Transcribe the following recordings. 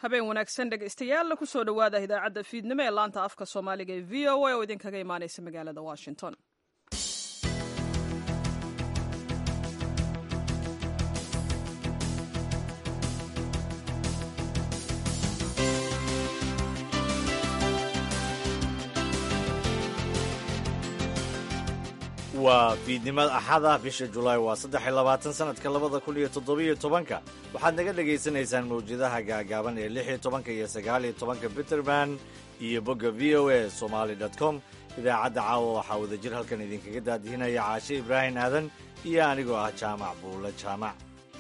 habeen wanaagsan dhegaystayaal kusoo dhowaada idaacadda fiidnimo ee laanta afka soomaaliga ee v o a oo idinkaga imaanaysa magaalada washington. waa fiidnimada axada bisha julaay waa 23 sanadka 2017 waxaad naga dhegaysanaysaan mawjadaha gaagaaban ee 16 iyo 19 Peterman iyo bogga VOA somali.com. idaacadda caawa waxaa wadajir halkan idinkaga daadihinaya Caashe Ibraahin Aadan iyo anigoo ah Jaamac Buule Jaamac.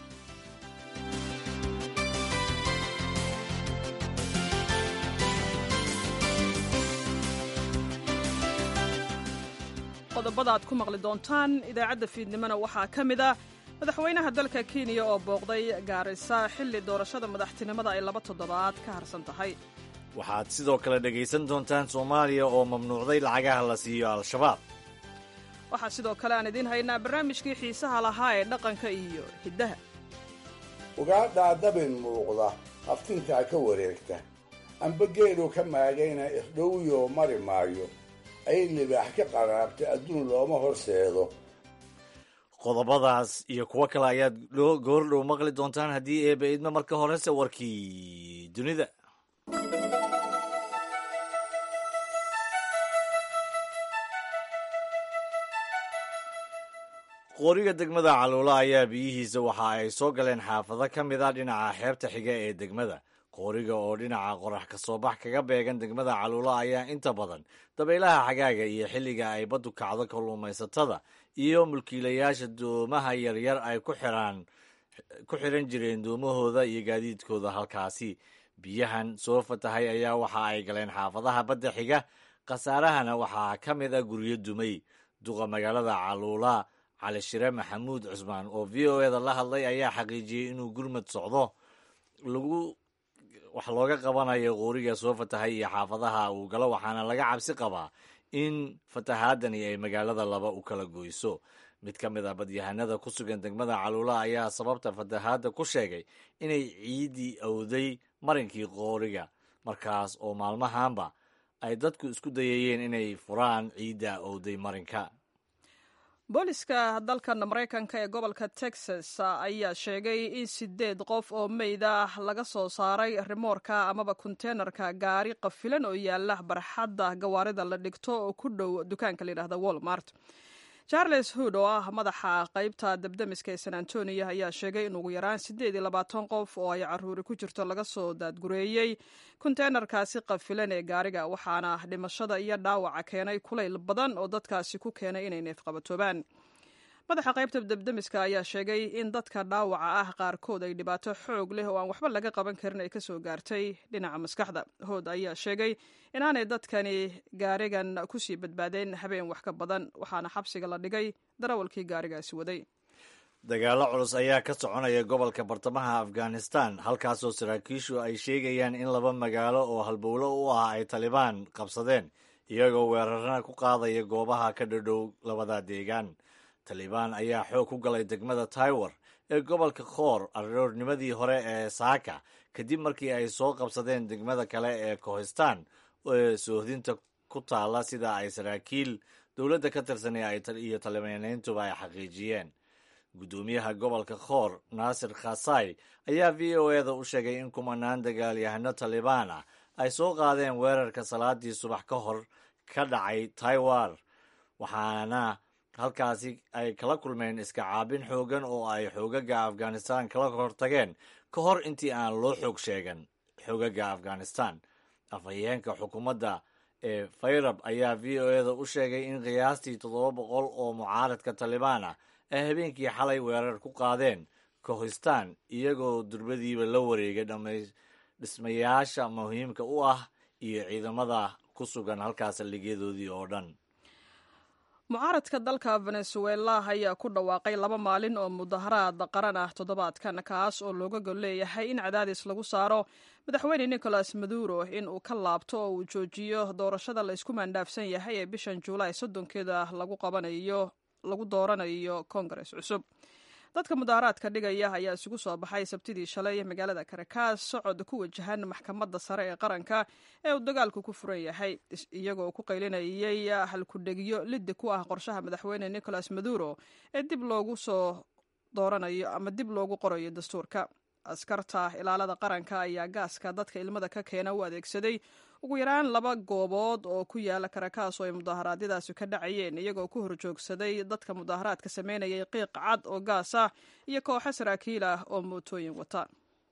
qodobada aad ku maqli doontaan idaacadda fiidnimona waxaa ka mid ah madaxweynaha dalka Kenya oo booqday Gaarisa xilli doorashada madaxtinimada ay 2 toddobaad ka harsan tahay. waxaad sidoo kale dhegaysan doontaan Soomaaliya oo mamnuucday lacagaha la siiyo Al-Shabaab. waxaa sidoo kale aan idiin haynaa barnaamijkii xiisaha lahaa ee dhaqanka iyo hiddaha. ugaadhaa dabin muuqda aftintaa ka wareegta amba geelu ka maagayna irdhowyo mari maayo ay libaax ka qaraabta adduun looma horseedo. qodobadaas iyo kuwo kale ayaad goordhow maqli doontaan haddii eebba idma. marka horese warkii dunida. qooriga degmada Caluula ayaa biyihiisa waxa ay soo galeen xaafado ka mid ah dhinaca xeebta xiga ee degmada. qooriga oo dhinaca qorax ka soo bax kaga beegan degmada Caluula ayaa inta badan dabaylaha xagaaga iyo xilliga ay baddu kacdo kalluumaysatada iyo mulkiilayaasha doomaha yaryar ay ku xiran jireen doomahooda iyo gaadiidkooda halkaasi. biyahan soo fatahay ayaa waxa ay galeen xaafadaha badda xiga. khasaarahana waxaa ka mid ah guryo dumay. duqa magaalada Caluula Cali Shire Maxamuud Cusmaan oo VOA-da la hadlay ayaa xaqiijiyey inuu gurmad socdo wax looga qabanayo qooriga soo fatahay iyo xaafadaha uu galo, waxaana laga cabsi qabaa in fatahaadani ay magaalada laba u kala goyso. mid ka mid ah badyahanada ku sugan degmada Caluula ayaa sababta fatahaadda ku sheegay inay ciidii awday marinkii qooriga, markaas oo maalmahanba ay dadku isku dayayeen inay furaan ciidda awday marinka. booliska dalkan Mareykanka ee gobolka Texas ayaa sheegay in 8 qof oo meyd ah laga soo saaray rimoorka amaba konteenarka gaari qafilan oo yaala barxadda gawaarida la dhigto oo ku dhow dukaanka la yiraahdo Walmart. Charles Hood oo ah madaxa qaybta dabdamiska ee San Antonio ayaa sheegay in ugu yaraan 28 qof oo ay caruuri ku jirto laga soo daadgureeyay konteenarkaasi qafilan ee gaariga, waxaana dhimashada iyo dhaawaca keenay kulayl badan oo dadkaasi ku keenay inay neefqabatoobaan. madaxa qaybta dabdamiska ayaa sheegay in dadka dhaawaca ah qaarkood ay dhibaato xoog leh oo aan waxba laga qaban karin ay ka soo gaartay dhinaca maskaxda. Hood ayaa sheegay inaanay dadkani gaarigan kusii badbaadeen habeen wax ka badan, waxaana xabsiga la dhigay darawalkii gaarigaasi waday. dagaallo culus ayaa ka soconaya gobolka bartamaha Afghanistan, halkaasoo saraakiishu ay sheegayaan in 2 magaalo oo halbowlo u ah ay Taliban qabsadeen, iyagoo weerarana ku qaadaya goobaha ka dhadhow labada deegaan. Taliban ayaa xoog ku galay degmada Taiwar ee gobolka Khoor aroornimadii hore ee Saaka, kadib markii ay soo qabsadeen degmada kale ee Kohistan ee soohdinta ku taala, sida ay saraakiil dowladda ka tirsan iyo Talibaaniintuba ay xaqiijiyeen. gudoomiyaha gobolka Khoor Naasir Khasai ayaa VOA-da u sheegay in kumanaan dagaalyahano Taliban ah ay soo qaadeen weerarka salaadii subax ka hor ka dhacay Taiwar, waxaana halkaasi ay kala kulmeen iska caabin xoogan oo ay xoogaga Afghanistan kala hortageen ka hor intii aan loo xoog sheegan xoogaga Afghanistan. afhayeenka xukuumadda ee Fayrab ayaa VOA-da u sheegay in qiyaastii 700 oo mucaaradka Taliban ah ay habeenkii xalay weerar ku qaadeen Kohistan, iyagoo durbadiiba la wareegay dhismayaasha muhiimka u ah iyo ciidamada ku sugan halkaas ligeedoodii oo dhan. mucaaradka dalka Venezuela ayaa ku dhawaaqay 2 maalin oo mudaharaad qaran ah toddobaadkan, kaas oo looga gol leeyahay in cadaadis lagu saaro madaxweyne Nicolas Maduro in uu ka laabto oo uu joojiyo doorashada la isku maandhaafsan yahay ee bishan Juulaay 30keeda lagu dooranayo Congress cusub. dadka mudaharaadka dhigaya ayaa isugu soo baxay sabtidii shalay magaalada Caracas socod ku wajahan maxkamadda sare ee qaranka ee uu dagaalku ku furan yahay, iyagoo ku qaylinayay halkudhegyo liddi ku ah qorshaha madaxweyne Nicolas Maduro ee dib loogu soo dooranayo ama dib loogu qorayo dastuurka. Askarta ilaalada qaranka ayaa gaaska dadka ilmada ka keena u adeegsaday ugu yaraan 2 goobood oo ku yaala Caracas oo ay mudaharaadyadaasi ka dhacayeen, iyagoo ku horjoogsaday dadka mudaharaadka sameynayay qiiq cad oo gaas ah iyo kooxo saraakiil ah oo mootooyin wata.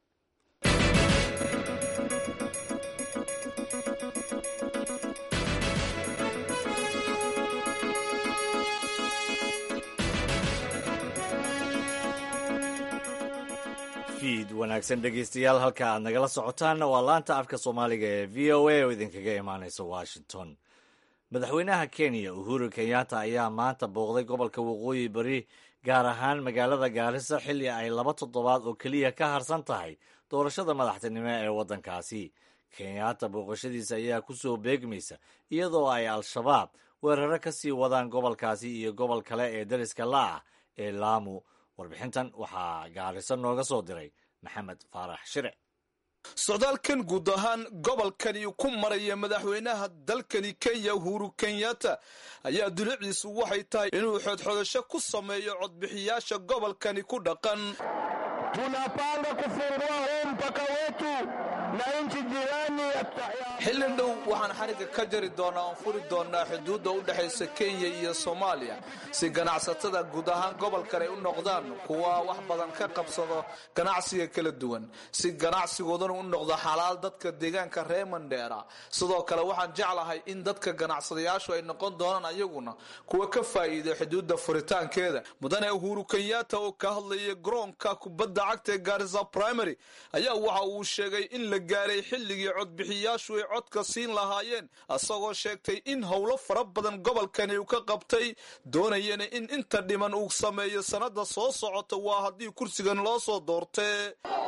wanaagsan dhegeystayaal, halka aad nagala socotaanna waa laanta afka soomaaliga ee v o a oo idinkaga imaanaysa Washington. Madaxweynaha Kenya Uhuru Kenyatta ayaa maanta booqday gobolka waqooyi bari, gaar ahaan magaalada Gaarisa, xilli ay 2 toddobaad oo keliya ka harsan tahay doorashada madaxtinimo ee waddankaasi. Kenyatta booqashadiisa ayaa ku soo beegmaysa iyadoo ay Al-shabaab weeraro ka sii wadaan gobolkaasi iyo gobol kale ee dariska la ah ee Lamu. Warbixintan waxaa Gaarisa nooga soo diray Maxamed Faarax Shire. socdaalkan guud ahaan gobolkani ku maraya madaxweynaha dalkani Kenya Uhuru Kenyatta ayaa duliciisu waxay tahay inuu xodxodasho ku sameeyo codbixiyaasha gobolkani ku dhaqan. tunapanga kufungua mpaka wetu na nchi jirani xilli dhow waxaan xariga ka jari doonaa oo furi doonaa xuduudda u dhaxaysa Kenya iyo Soomaaliya si ganacsatada guud ahaan gobolkan ay u noqdaan kuwa wax badan ka qabsado ganacsiga kala duwan, si ganacsigoodana u noqdo xalaal dadka deegaanka reer Mandera. sidoo kale waxaan jeclahay in dadka ganacsadayaashu ay noqon doonaan ayaguna kuwa ka faa'iido xuduudda furitaankeeda. mudane Uhuru Kenyatta oo ka hadlayay garoonka kubadda cagta Garissa Primary ayaa waxa uu sheegay in la gaaray xilligii codbixiyaashu ay codka siin lahaayeen, asagoo sheegtay in howlo fara badan gobolkani uu ka qabtay, doonayana in inta dhiman uu sameeyo sanada soo socota waa haddii kursigan loo soo doortay.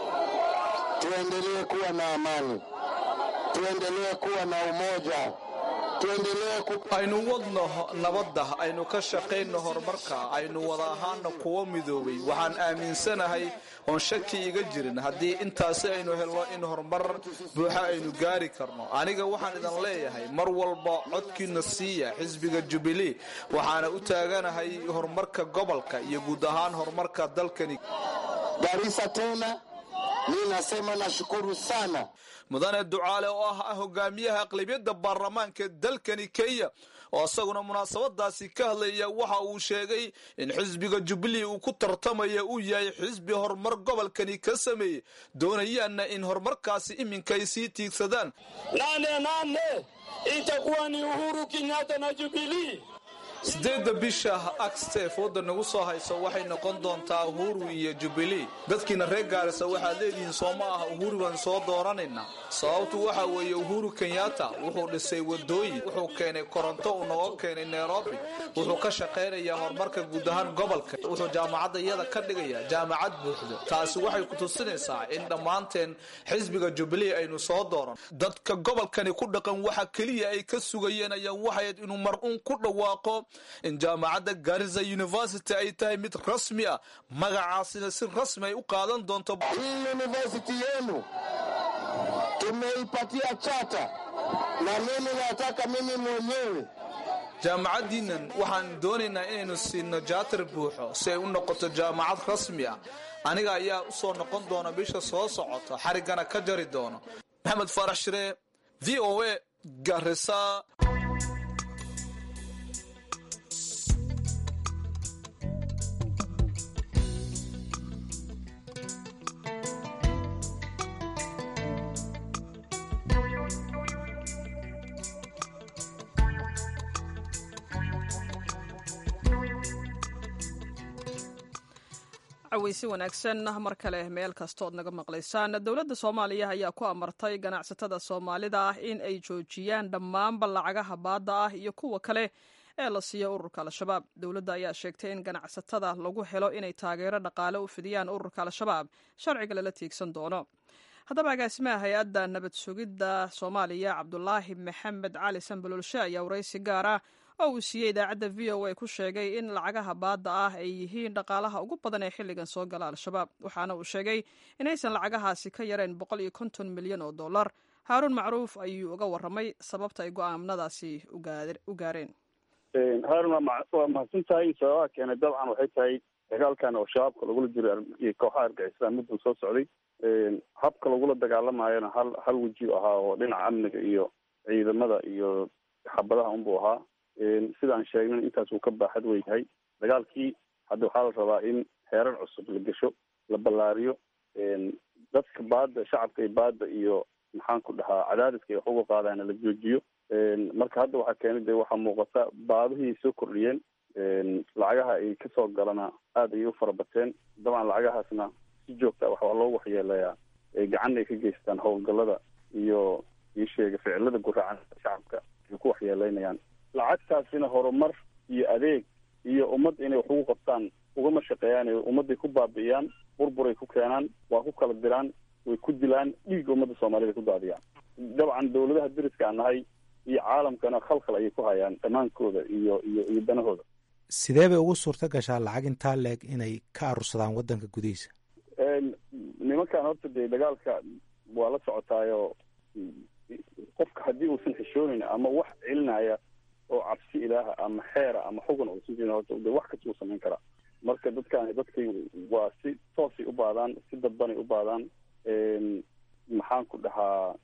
tuendelee kuwa na amani, tuendelee kuwa na umoja, aynu wadno nabadda, aynu ka shaqayno horumarka, aynu wada ahaana kuwa midoobay. waxaan aaminsanahay oon shaki iga jirin haddii intaasi aynu helno in horumar buuxa aynu gaari karno. aniga waxaan idin leeyahay mar walba codkiina siiya xisbiga Jubilee, waxaana u taaganahay horumarka gobolka iyo guud ahaan horumarka dalkani. Garissa tena ninasema nashukuru sana. mudane Ducaale oo ah hogaamiyaha aqlabiyadda baarlamaanka dalkani Kenya oo asaguna munaasabadaasi ka hadlaya waxa uu sheegay in xisbiga Jubilee uu ku tartamaya uu yahay xisbi horumar gobolkani ka sameeyay, doonayana in horumarkaasi iminka ay sii tiigsadaan. nane itakuwa ni Uhuru Kenyatta na Jubilee. 8 bisha Agsteef wadda nagu soo hayso waxay noqon doontaa Uhuru iyo Jubilee. dadkiina reer Gaarisa waxaa leedihiin soo ma aha Uhuru baan soo dooranayna. sababtu waxa weeye Uhuru Kenyatta wuxuu dhisay wadooyin, wuxuu keenay koronto uu nooga keenay Nairobi, wuxuu ka shaqaynayaa horumarka guud ahaan gobolka, wuxuu jaamacadda iyada ka dhigayaa jaamacad buuxda. taasi waxay ku tusinaysaa in dhammaanteen xisbiga Jubilee aynu soo dooran. dadka gobolkani ku dhaqan waxa kaliya ay ka sugayeen ayaa waxay inuu mar ku dhawaaqo in jaamacadda Garissa University ay tahay mid rasmi ah, magacaasina si rasmi ay u qaadan doonto. University yenu tumeipatia chata na mimi nataka mimi mwenyewe jaamacadiinan waxaan doonaynaa inaynu siino jaatar buuxo si ay u noqoto jaamacad rasmi ah. aniga ayaa u soo noqon doona bisha soo socota, xarigana ka jari doono. Maxamed Faarax Shire, VOA, Garissa. cawaysi wanaagsan mar kale meel kastood naga maqlaysaan. dowladda Soomaaliya ayaa ku amartay ganacsatada Soomaalida ah in ay joojiyaan dhammaanba lacagaha baadda ah iyo kuwa kale ee la siiyo ururka Al-shabaab. dowladda ayaa sheegtay in ganacsatada lagu helo inay taageero dhaqaale u fidiyaan ururka Al-shabaab sharciga lala tiigsan doono. haddaba agaasimaha hay-adda nabad sugidda Soomaaliya Cabdulaahi Maxamed Cali Sanbalolshe ayaa waraysi gaar ah oo uu siiyey idaacadda v o a ku sheegay in lacagaha baadda ah ay yihiin dhaqaalaha ugu badan ee xilligan soo gala al-shabaab waxaana uu sheegay inaysan lacagahaasi ka yareen $150 milyan oo dollar. haaruun macruuf ayuu uga warramay sababta ay go'aamadaasi u gaareen. haarun waa mahadsan tahay. sababaha keenay dabcan waxay tahay dagaalkan oo shabaabka lagula jiro iyo kooxaha argagixisada muddan soo socday. habka lagula dagaalamayona hal weji ahaa oo dhinaca amniga iyo ciidamada iyo xabadaha unbuu ahaa. sidaan sheegnay intaas uu ka baaxad wey yahay dagaalkii. hadda waxaa la rabaa in heerar cusub la gesho, la ballaariyo, dadka baadda shacabka iyo baadda iyo maxaan ku dhahaa cadaadiska ay wax uga qaadayna la joojiyo. marka hadda waxaa keenay dee waxaa muuqata baadihii soo kordhiyeen, lacagaha ay kasoo galana aada ayay u farabateen. dabcan lacagahaasna si joogta waxaa loogu waxyeeleeyaa gacan ay ka geystaan howlgallada iyo isheega ficilada guraacan shacabka ay ku waxyeeleynayaan. lacagtaasina horumar iyo adeeg iyo ummad inay wax ugu qabtaan ugama shaqeeyaan. ummadday ku baabi'iyaan, burburay ku keenaan, waa ku kala diraan, way ku dilaan, dhiigga ummadda soomaalida ku daadiyaan. dabcan dawladaha deriska aan nahay iyo caalamkana khalkhal ayay ku hayaan dhammaankooda iyo danahooda. sidee bay ugu suurta gashaa lacag intaa leeg inay ka arursadaan waddanka gudihiisa? nimankan horta dee dagaalka waa la socotaayo qofka haddii uusan xishoonayn ama wax celinaya oo cabsi ilaaha ama xeera ama xugun uusan jirin horta de wax kasta uu samayn karaa. marka dadkay waa si toosay u baadaan, si dadbanay u baadaan. maxaan ku dhahaa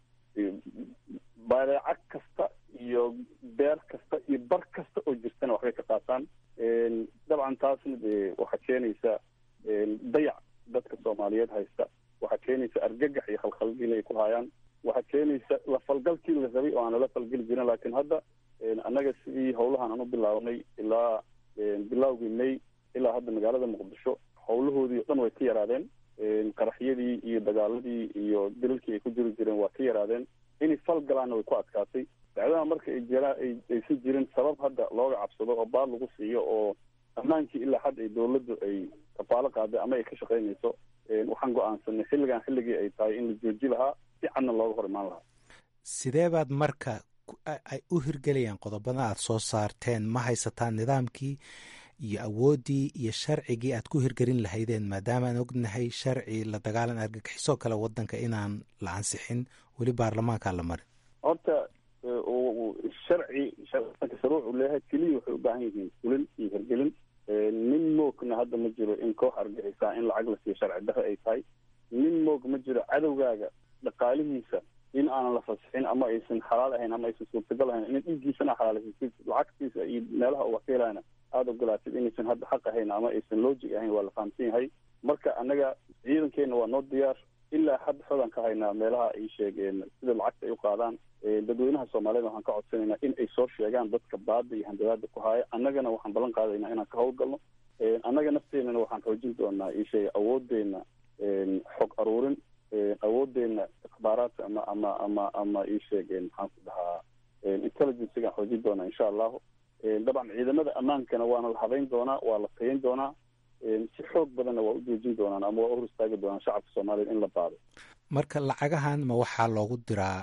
badeecad kasta iyo beer kasta iyo bar kasta oo jirtana waxbay ka qaataan. dabcan taasna dee waxaa keenaysa dayac dadka soomaaliyeed haysta, waxaa keenaysa argagax iyo khalkhalgin ay ku hayaan, waxaa keenaysa la falgalkii la rabay oo aana la falgeli jirin. laakiin hadda annaga sidii howlahan aan u bilaawnay ilaa bilawgii may ilaa hadda magaalada muqdisho howlahoodii o dhan way ka yaraadeen. qaraxyadii iyo dagaaladii iyo dilalkii ay ku jiri jireen waa ka yaraadeen. inay fal galaanna way ku adkaatay. dacdaha marka aysan jirin sabab hadda looga cabsado oo baad lagu siiyo oo ammaankii ilaa hadda ay dawladdu ay kafaalo qaaday ama ay ka shaqaynayso, waxaan go-aansanay xilligan xilligii ay tahay in la jooji lahaa, si cadna looga hor imaan lahaa. sidee baad marka ay u hirgelayaan qodobada aad soo saarteen? ma haysataan nidaamkii iyo awooddii iyo sharcigii aad ku hirgelin lahaydeen, maadaama aan ognahay sharci la dagaalan argagixisoo kale waddanka inaan la ansixin, weli baarlamaankaa la marin? horta shuruuc uu leeyahay keliya waxay u baahan yihiin fulin iyo hirgelin. nin moogna hadda ma jiro in koox argaxisaa in lacag la siiyo sharci darre ay tahay. nin moog ma jiro cadowgaaga dhaqaalihiisa in aanan la fasixin ama aysan xalaal ahayn ama aysan suurtagal ahayn in dhiiggiisana xalaaleysid, lacagtiisa iyo meelaha uu wakiilayna aada ogolaatid inaysan hadda xaq ahayn ama aysan logic ahayn waa la fahamsan yahay. marka annaga ciidankeena waa noo diyaar. ilaa hadda xoodan ka haynaa meelaha ay sheegeen sida lacagta ay u qaadaan. dadweynaha soomaaliyeed waxaan ka codsanaynaa in ay soo sheegaan dadka baada iyo handadaada ku haya. annagana waxaan ballan qaadaynaa inaan ka howlgalno. annaga nafteenana waxaan xoojin doonaa isheega awoodeena xog aruurin, awoodeena ikhbaaraadka ama isheegeen maxaan ku dhahaa intelligencegaan xoojin doonaa insha allahu. dabcan ciidamada ammaankana waana la habayn doonaa, waa la tayin doonaa. si xoog badanna waa u joojin doonaan ama waa u hor istaagi doonaan shacabka soomaaliyeed in la baado. marka lacagahan ma waxaa loogu diraa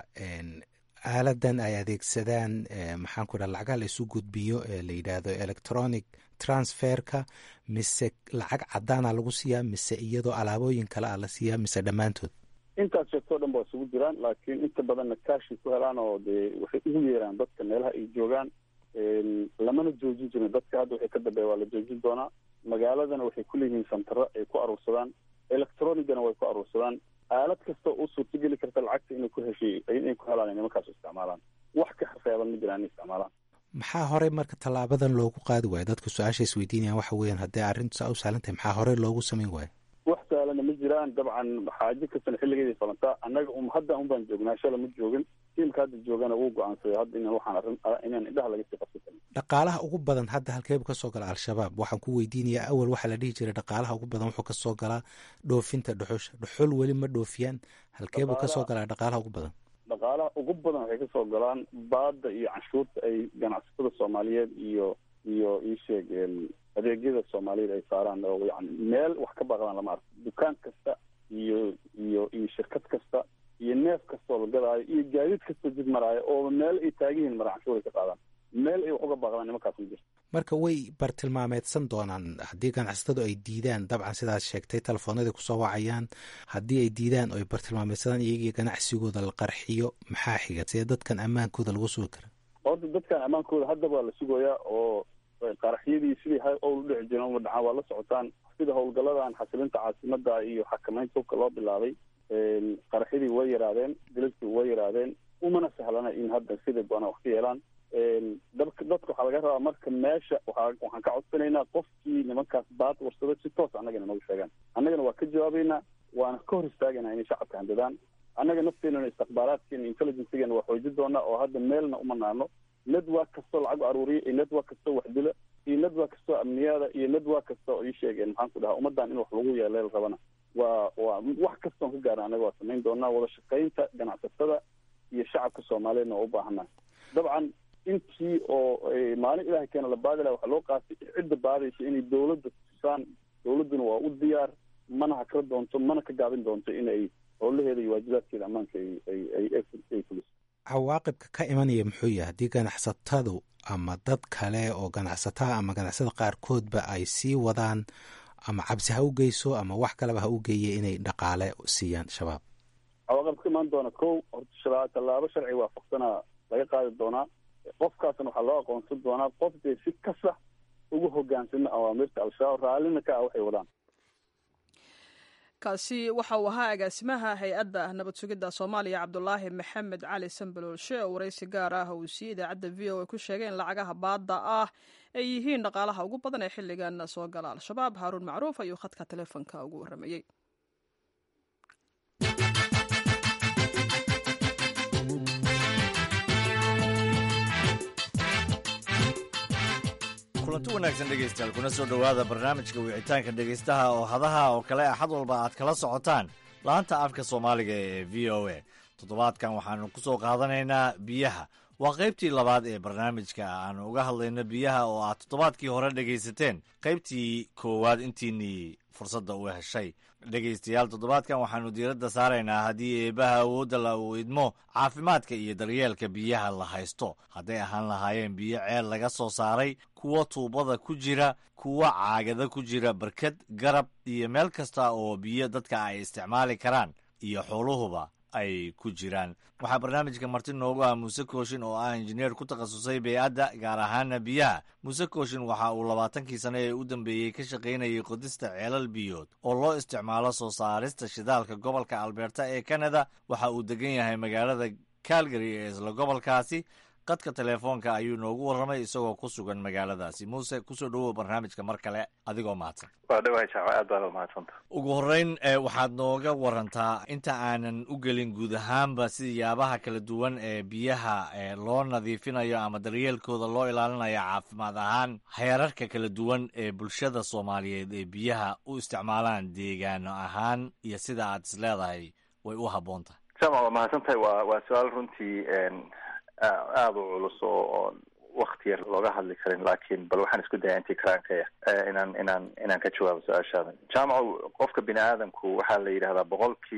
aaladan ay adeegsadaan maxaan ku dhaha lacagaha la isu gudbiyo ee la yidhaahdo electronic transferka, mise lacag cadaana lagu siiyaa, mise iyadoo alaabooyin kale a la siiyaa, mise dhammaantood? intaas sheegtoo dhan ba waa isugu jiraan, laakiin inta badanna kaashay ku helaan oo dee waxay ugu yeeraan dadka meelaha ay joogaan. lamana joojin jirin dadka hadda waxay ka dambeeya waa la joojin doonaa. magaaladana waxay ku leeyihiin santaro ay ku aruursadaan, electronigana way ku aruursadaan. aalad kasta u suurtageli karta lacagta inay ku heshay inay ku helaan inay markaas isticmaalaan. wax ka reeban ma jiraan inay isticmaalaan. maxaa horey marka tallaabadan loogu qaadi waayo? dadka su-aasha isweydiinayaan waxa weeyaan haddii arrintu saa u sahlan tahay maxaa horey loogu samayn waayo? wax sahlana ma jiraan. dabcan xaajo kastana xilligeeday falantaa. annaga hadda un baan joognaa, shala ma joogin. tiimka hadda joogana wuu go-aansaday hadda in waxaan inaan indhaha laga sii qabsan karin. dhaqaalaha ugu badan hadda halkeebu ka soo gala al-shabaab? waxaan ku weydiinayaa awal waxaa la dhihi jiray dhaqaalaha ugu badan wuxuu ka soo galaa dhoofinta dhuxusha. dhuxul weli ma dhoofiyaan? halkeebuu ka soo galaa dhaqaalaha ugu badan? dhaqaalaha ugu badan waxay ka soo galaan baada iyo canshuurta ay ganacsatada soomaaliyeed iyo isheeg adeegyada soomaaliyeed ay saaraan. oo yani meel wax ka baaqdaan lama arko. dukaan kasta iyo shirkad kasta iyo neef kastoo la gadaayo iyo gaadiid kastoo jid maraayo oo meel ay taagihiin mara canshuur ay ka qaadaan. meel ay wax uga baaqdaan nimankaas ma jirto. marka way bartilmaameedsan doonaan haddii ganacsatadu ay diidaan, dabcan sidaad sheegtay telefoonadii kusoo wacayaan, haddii ay diidaan oo ay bartilmaameedsadaan iyagii ganacsigooda la qarxiyo, maxaa xiga sidee dadkan ammaankooda lagu sugi kara? horta dadkan ammaankooda haddaba waa la sugayaa oo qaraxyadii sidii owl u dhici jireen uma dhacaan waa la socotaan, sida howlgaladan xasilinta caasimada iyo xakamaynta hubka loo bilaabay qaraxyadii way yaraadeen, dilalkii way yaraadeen, umana sahlana in hadda sida doona wax ka yeelaan. dadka waxaa laga rabaa marka meesha waxaan ka codsanaynaa qofkii nimankaas baad warsado si toos annagana nagu sheegaan, annagana waa ka jawaabaynaa, waana ka hor istaagaynaa inay shacabka handadaan. annaga nafteenana istikhbaaraadkeena intelligencegeena waa xoojin doonaa oo hadda meelna uma naano. network kastoo lacag aruuriya iyo network kastoo wax dila iyo network kastoo amniyaada iyo network kasta oo ii sheegeen maxaan ku dhahaa ummaddan in wax lagu yeeleel rabana waa wax kastoon ka gaara annaga waa samayn doonaa. wada shaqaynta ganacsatada iyo shacabka soomaaliyeedna waa u baahanaa. dabcan intii oo maalin ilaahay keena la baadi laha waxaa loo qaatay cidda baadaysa inay dawladda tusaan. dawladduna waa u diyaar, mana hakala doonto, mana ka gaabin doonto inay howlaheeda iyo waajibaadkeeda ammaanka ay fuliso. cawaaqibka ka imanaya muxuu yahay haddii ganacsatadu ama dad kale oo ganacsataa ama ganacsada qaarkoodba ay sii wadaan ama cabsi ha u geyso ama wax kaleba ha u geeye inay dhaqaale siiyaan shabaab? cawaaqib ka imaan doona kow horta tallaabo sharci waafaqsanaa laga qaadi doonaa. qofkaasna waxaa loo aqoonsan doonaa qof dee si kasa ugu hogaansama awaamirta al-shabaab raallina ka ah waxay wadaan. kaasi waxa uu ahaa agaasimaha hay-adda nabad sugidda soomaaliya cabdulaahi maxamed cali sanbaloolshe oo waraysi gaar ah uu siiyey idaacadda v o a ku sheegay in lacagaha baadda ah ay yihiin dhaqaalaha ugu badan ee xilligan soo gala al-shabaab. haaruun macruuf ayuu khadka teleefonka ugu warramayey. kulanti wanaagsan dhegaystayaal, kuna soo dhowaada barnaamijka wicitaanka dhegaystaha oo hadaha oo kale axad walba aad kala socotaan laanta afka soomaaliga ee v o a. toddobaadkan waxaanu ku soo qaadanaynaa biyaha. waa qaybtii labaad ee barnaamijka aanu uga hadlayno biyaha oo aad toddobaadkii hore dhegaysateen qaybtii koowaad intiinii fursadda u heshay. dhegaystayaal, toddobaadkan waxaanu diiradda saaraynaa haddii eebbaha awoodda la uu idmo caafimaadka iyo daryeelka biyaha la haysto, hadday ahaan lahaayeen biyo ceel laga soo saaray, kuwa tuubada ku jira, kuwa caagada ku jira, barkad, garab iyo meel kasta oo biyo dadka ay isticmaali karaan iyo xooluhuba ay ku jiraan. waxaa barnaamijka marti noogu ah muuse kooshin oo ah injineer ku takhasusay bey'adda gaar ahaana biyaha. muuse kooshin waxa uu 20kii sano ee u dambeeyey ka shaqaynayay qodista ceelal biyood oo loo isticmaalo soo saarista shidaalka gobolka alberta ee canada. waxa uu degan yahay magaalada calgary ee isla gobolkaasi. qadka teleefoonka ayuu noogu warramay isagoo ku sugan magaaladaasi. muuse, kusoo dhowow barnaamijka mar kale adigoo mahadsan. waa dhawahay jaaco, aad baan u mahadsanta. ugu horreyn waxaad nooga warantaa inta aanan u gelin guud ahaanba siyaabaha kala duwan ee biyaha loo nadiifinayo ama daryeelkooda loo ilaalinayo caafimaad ahaan, heerarka kala duwan ee bulshada soomaaliyeed ee biyaha u isticmaalaan deegaano ahaan iyo sida aad is leedahay way u habboon tahay. jamac, waa mahadsantahay. waa su-aal runtii aada u culus oo wakti yar looga hadli karin, laakiin bal waxaan isku daya intii karaankaya inaan ka jawaabo su-aashaada. jaamaco, qofka bini aadamku waxaa la yidhahdaa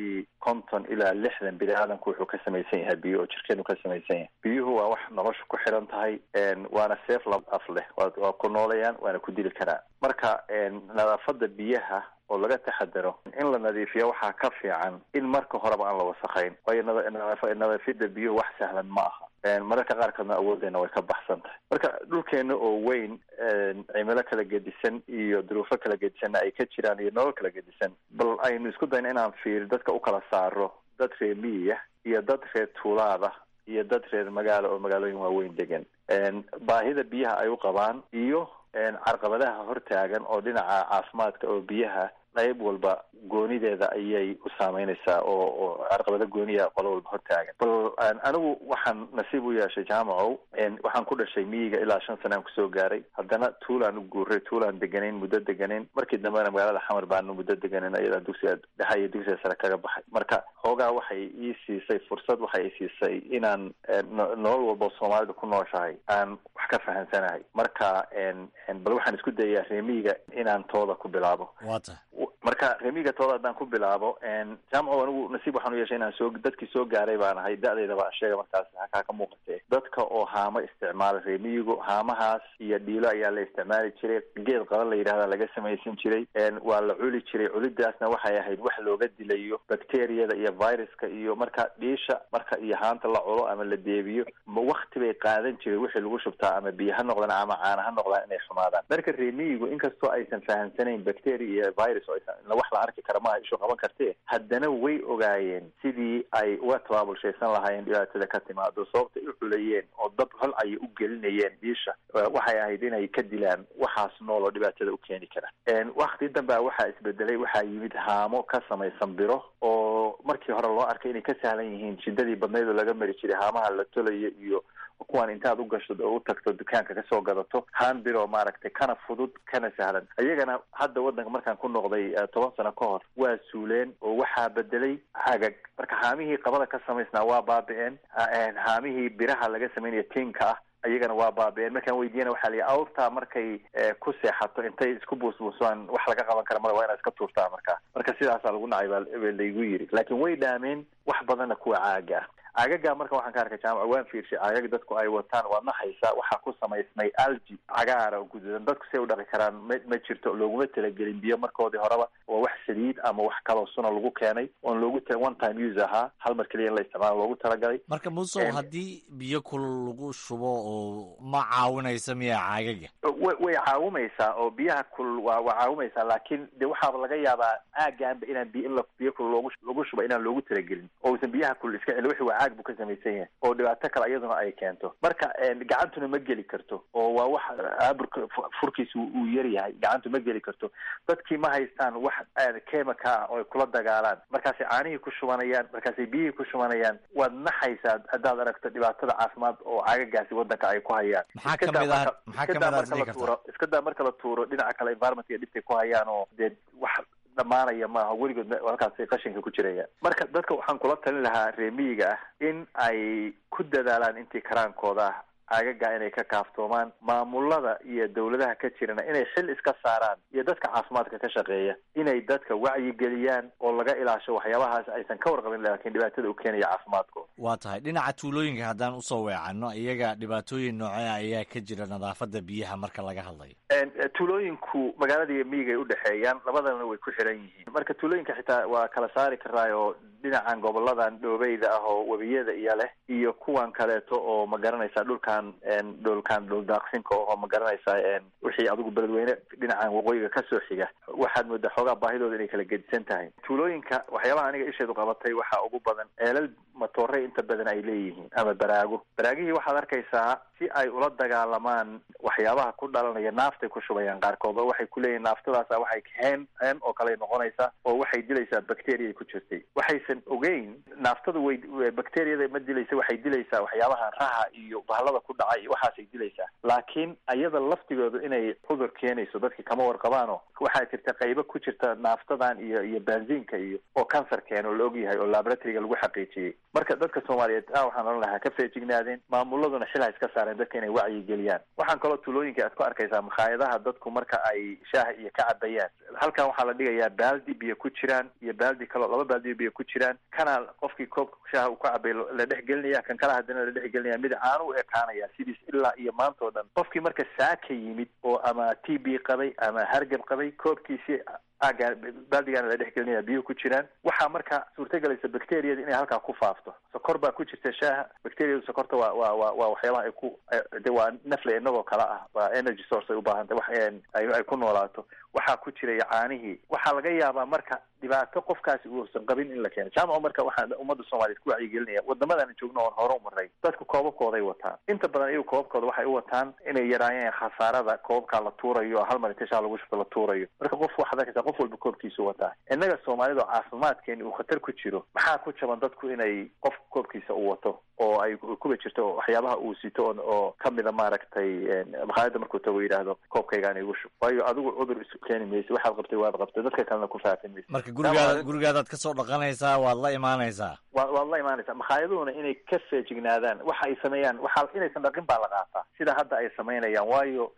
50% ilaa 60 bini aadamku wuxuu ka samaysan yahay biyo oo jirkeenu ka samaysan yahay. biyuhu waa wax nolosha ku xiran tahay, waana seef lab af leh, waa ku noolayaan waana ku dili karaa. marka nadaafada biyaha oo laga taxadaro in la nadiifiyo waxaa ka fiican in marka horeba aan la wasakhayn, waayo nadaafida biyuhu wax sahlan ma aha. mararka qaarkoodna awooddeena way ka baxsan tahay. marka dhulkeena oo weyn, cimilo kala gedisan iyo duruufo kala gedisanna ay ka jiraan iyo nolol kala gedisan, bal aynu isku dayno inaan dadka u kala saaro dad reer miyiga iyo dad reer tuulaada iyo dad reer magaalo oo magaalooyin waaweyn degan. baahida biyaha ay u qabaan iyo carqabadaha hortaagan oo dhinaca caafimaadka oo biyaha qayb walba goonideeda ayay u saameynaysaa oo carqabada gooniya qolo walba hortaagan. bal anigu waxaan nasiib u yeeshay jaamacow, waxaan ku dhashay miyiga ilaa 5 sanaan kusoo gaaray, haddana tuulaan u guuray, tuulaan deganayn, muddo deganayn, markii dambena magaalada xamar baanu muddo deganayn iyadoo dugsiga dhexe iyo dugsiga sare kaga baxay. marka xoogaa waxay ii siisay fursad, waxay ii siisay inaan nolol walba soomaalida ku nooshahay aan wax ka fahansanahay. marka bal waxaan isku dayaa reer miyiga inaan tooda ku bilaabo. marka remiga tooda haddaan ku bilaabo jaamco anigu nasiib waxaan u yeeshay inaan dadkii soo gaaray baan ahay da-dayda baa sheega markaas halkaa ka muuqatee dadka oo haamo isticmaala remiyigu haamahaas iyo dhiilo ayaa la isticmaali jiray geed qaban la yidhahda laga samaysan jiray waa la culi jiray culidaasna waxay ahayd wax looga dilayo bacteriyada iyo viruska iyo marka dhiisha marka iyo haanta la culo ama la deebiyo wakti bay qaadan jiray wixii lagu shubtaa ama biyo ha noqdaan ama caana ha noqdaan inay xumaadaan marka remiyigu inkastoo aysan fahamsanayn bacteria iyo virus oo wax la arki kara maaha ishu qaban kartee haddana way ogaayeen sidii ay uga tabaabulshaysan lahaayeen dhibaatada ka timaado sababta u xulayeen oo dad hol ayay u gelinayeen dhiisha waxay ahayd inay ka dilaan waxaas nool oo dhibaatada u keeni kara wakti dambea waxaa isbedelay waxaa yimid haamo ka samaysan biro oo markii hore loo arkay inay ka sahlan yihiin shidadii badnayd oo laga mari jiray haamaha la tolayo iyo kuwaan intaad u gasho oo u tagto dukaanka kasoo gadato haan biro maaragtay kana fudud kana sahlan iyagana hadda waddanka markaan ku noqday 10 sano ka hor waa suuleen oo waxaa bedelay cagag marka haamihii qabada ka samaysnaa waa baabi'een haamihii biraha laga sameynaya tinka ah ayagana waa baabi'een markaan weydiiyana waxaa la awrtaa markay ku seexato intay isku buusbuusaan wax laga qaban kara mada waa inaad iska tuurtaa marka sidaasaa lagu nacay baa laygu yiri laakiin way dhaameen wax badanna kuwa caaga ah cagaga marka waxaan ka arkay jaamac waan fiirshay cagaga dadku ay wataan waa naxaysa waxaa ku samaysmay algi cagaara oo guduudan dadku say u dhaqi karaan ma jirto looguma talagelin biyo markoodii horeba waa wax saliid ama wax kaloo suna lagu keenay oon loogu one time use ahaa hal mar keliya in la isticmaalo loogu talagalay marka musow haddii biyo kulul lagu shubo oo ma caawinaysa miya cagaga way caawimaysaa oo biyaha kulul waa caawimaysaa laakiin de waxaaba laga yaabaa aagaanba inaan biyo kulul lagu shubo inaan loogu talagelin oo uusan biyaha kulul iska celin wixii waa caag buu ka samaysan yahay oo dhibaato kale iyaduna ay keento marka gacantuna ma geli karto oo waa wax aaburka furkiisa uu yar yahay gacantu ma geli karto dadkii ma haystaan wax chemical ah oo ay kula dagaalaan markaasay caanihii ku shubanayaan markaasay biyihii ku shubanayaan waad naxaysaa haddaad aragto dhibaatada caafimaad oo cagagaasi waddanka ay ku hayaan iska daa marka la tuuro dhinaca kale environmentka dhibtay ku hayaan oo dee wax dhamaanaya maaha weligood halkaasay qashinka ku jirayaan marka dadka waxaan kula talin lahaa reemiyiga ah in ay ku dadaalaan intii karaankooda ah cagaga inay ka kaaftoomaan maamulada iyo dawladaha ka jirana inay xil iska saaraan iyo dadka caafimaadka ka shaqeeya inay dadka wacyigeliyaan oo laga ilaasho waxyaabahaas aysan ka warqabin laakiin dhibaatada u keenaya caafimaadkooda waa tahay dhinaca tuulooyinka haddaan usoo weecanno iyaga dhibaatooyin noocee ayaa ka jira nadaafada biyaha marka laga hadlayo tuulooyinku magaalada iyo miyigay udhexeeyaan labadana way ku xiran yihiin marka tuulooyinka xitaa waa kala saari karaayo dhinacan goboladan dhoobeyda ah oo webiyada iyo leh iyo kuwan kaleeto oo ma garanaysaa dhulkan dhuldaaqsinka oo ma garanaysaa wixii adigu beledweyne dhinacan waqooyiga kasoo xiga waxaad moodaa xoogaa baahidooda inay kala gedisan tahay tuulooyinka waxyaabaha aniga isheedu qabatay waxaa ugu badan ceelal matoore inta badan ay leeyihiin ama baraagihii waxaad arkaysaa si ay ula dagaalamaan waxyaabaha ku dhalanaya naaftay ku shubayaan qaarkood oo waxay kuleeyihin naaftadaasa waxay heen oo kale noqonaysaa oo waxay dilaysaa bacteriya ku jirtay waxaysan ogeyn naaftadu way bacteriyada ma dilaysa waxay dilaysaa waxyaabaha raha iyo bahalada ku dhacay iyo waxaasay dilaysaa laakiin ayada laftigooda inay cudur keenayso dadki kama warqabaano waxaa jirta qaybo ku jirta naaftadan iyo benziinka iyo oo cancer keeno la ogyahay oo laboratoryga lagu xaqiijiyey marka dadka soomaaliyeed waxaan oran lahaa ka feejignaadeen maamuladuna xilha iska saareen dadka inay wacyigeliyaan waxaan kaloo tuulooyinka aad ku arkaysaa makhaayadaha dadku marka ay shaaha iyo ka cabayaan halkan waxaa la dhigayaa baaldi biyo ku jiraan iyo baaldi kaloo 2 baaldi biyo ku jiraan kana qofkii koobka shaaha uu ka cabay la dhex gelinaya kan kala hadana la dhex gelinaya mid caano u ekaanaya sidiis ilaa iyo maanta oo dhan qofkii marka saaka yimid oo ama TB qabay ama hargab qabay koobkiisii baaldigaana la dhex gelinaya biyo ku jiraan waxaa marka suurtagelaysa bacteriyada inay halkaa ku faafto sokor baa ku jirta shaaha bacteriyadu sokorta waa waxyaabaha ay ku de waa nafle inagoo kale ah waa energy source ay u baahantay wax ay ku noolaato waxaa ku jiraya caanihii waxaa laga yaabaa marka dhibaato qofkaasi uusan qabin in la keeno jaamaco marka waxaan ummadda soomaaliyeed ku wacyigelinaya wadamadan joogno oon hore u maray dadku koobabkooday wataan inta badan iyagu koobabkooda waxay u wataan inay yaraayeen khasaarada koobabkaa la tuurayo hal mar inta shaa lagu shubto la tuurayo marka waxaad arkaysaa qof walba koobkiisu wataa innaga soomaalida oo caafimaadkeeni uu khatar ku jiro maxaa ku jaban dadku inay qof koobkiisa u wato oo ay kuba jirto waxyaabaha uu sito oo kamida maaragtay makhaayada markuu tago yidhaahdo koobkaygaan igu shub waayo adigu cudur isu keeni maysa waxaad qabtay waad qabtay dadka kalena ku faafin maysa marka gurigaadaad kasoo dhaqanaysaa waad la imaanaysaa makhaayaduna inay ka feejignaadaan waxa ay sameeyaan inaysan dhaqin baa la qaataa sida hadda ay samaynayaan waayo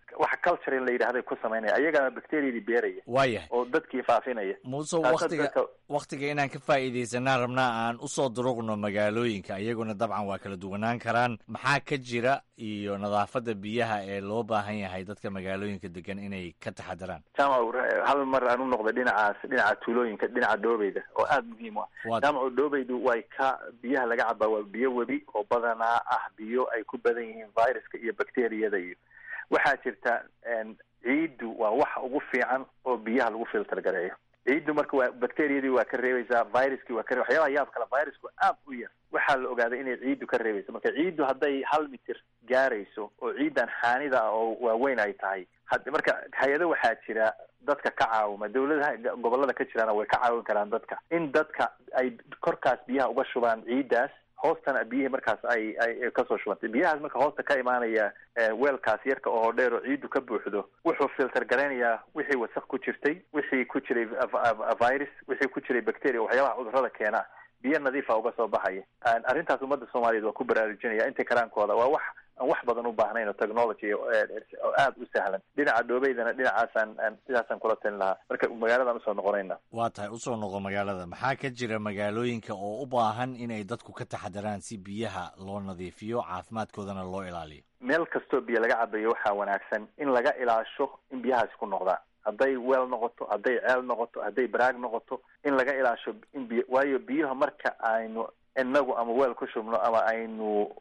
waxa culture la yidhahday ku samaynaya ayagana bacteriadii beeraya waayahay oo dadkii faafinaya muuse waktiga inaan ka faa'iidaysanaan rabnaa aan usoo duruqno magaalooyinka iyaguna dabcan waa kala duwanaan karaan maxaa ka jira iyo nadaafadda biyaha ee loo baahan yahay dadka magaalooyinka degan inay ka taxadaraan jaamac hal mar aan u noqday dhinaca tuulooyinka dhinaca dhoobeyda oo aada muhiim u ah jaamac dhoobeydu way ka biyaha laga cabaa waa biyo webi oo badanaa ah biyo ay ku badan yihiin viruska iyo bacteriyada iyo waxaa jirta ciiddu waa waxa ugu fiican oo biyaha lagu filter gareeyo ciiddu marka waa bacteriyadii waa ka reebaysaa viruskii waa ka waxyaabaha yaab kale virusku aad u yar waxaa la ogaaday inay ciiddu ka reebayso marka ciiddu hadday 1 mitir gaarayso oo ciiddan xaanida ah oo waaweyn ay tahay marka hay-ado waxaa jira dadka ka caawima dawladaha gobolada ka jirana way ka caawin karaan dadka in dadka ay korkaas biyaha uga shubaan ciiddaas hoostana biyihii markaas ay kasoo shubantay biyahaas marka hoosta ka imaanaya weelkaas yarka oo dheer oo ciiddu ka buuxdo wuxuu filter garaynayaa wixii wasaq ku jirtay wixii ku jiray virus wixii ku jiray bacteria waxyaabaha cudurrada keena biyo nadiifa uga soo baxaya arrintaas ummadda soomaaliyeed waa ku baraarujinaya inta karaankooda waa wax aan wax badan u baahnayn oo technology oo aad u sahlan dhinaca dhoobeydana sidaasaan kula talin lahaa marka magaaladan usoo noqonayna waa tahay usoo noqo magaalada maxaa ka jira magaalooyinka oo u baahan inay dadku ka taxadaraan si biyaha loo nadiifiyo caafimaadkoodana loo ilaaliyo meel kastoo biyo laga cabayo waxaa wanaagsan in laga ilaasho in biyahaasi ku noqdaan hadday weel noqoto hadday ceel noqoto hadday baraag noqoto in laga ilaasho in biyo waayo biyaha marka aynu inagu ama weel ku shubno ama aynu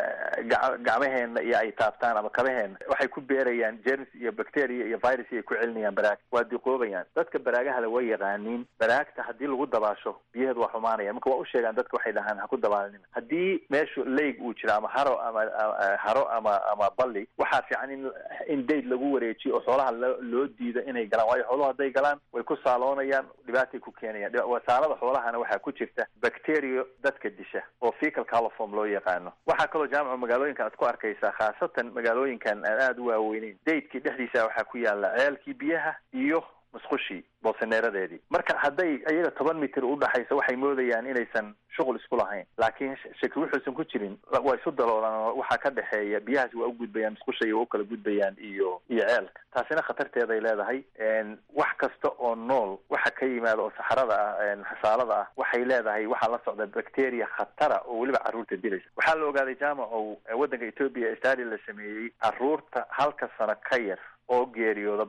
gacmaheena iyo ay taabtaan ama kabaheena waxay ku beerayaan germs iyo bacteria iyo virus ay ku celinayaan baraag waa diqoobayaan dadka baraagaha way yaqaaniin baraagta haddii lagu dabaasho biyaheedu waa xumaanaya marka waa u sheegaan dadka waxay dhahaan ha ku dabaalnina haddii meeshu leyg uu jiro ama haro ama balli waxaa fiican in dayd lagu wareejiyo oo xoolaha loo diido inay galaan waayo xooluhu hadday galaan way ku saaloonayaan dhibaatay ku keenayaan wasaalada xoolahana waxaa ku jirta bacteria dadka disha oo fecal coliform loo yaqaano kaloo jaamaca magaalooyinkan aad ku arkaysaa khaasatan magaalooyinkan aan aada u waaweyneyn daydkii dhexdiisa waxaa ku yaala ceelkii biyaha iyo musqushii boosaneeradeedii marka hadday iyaga 10 mitir u dhaxayso waxay moodayaan inaysan shuqul isku lahayn laakiin shaki wuxuusan ku jirin waa isu daloolaan waxaa ka dhexeeya biyahaasi waa u gudbayaan musqushay waa u kala gudbayaan iyo ceelka taasina khatarteeda ay leedahay wax kasta oo nool waxa ka yimaada oo saxarada ah xasaalada ah waxay leedahay waxaa la socda bacteria khatara oo weliba carruurta dilaysa waxaa la ogaaday jaamacow waddanka Ethiopia study la sameeyey carruurta halka sano ka yar oo geeriyooda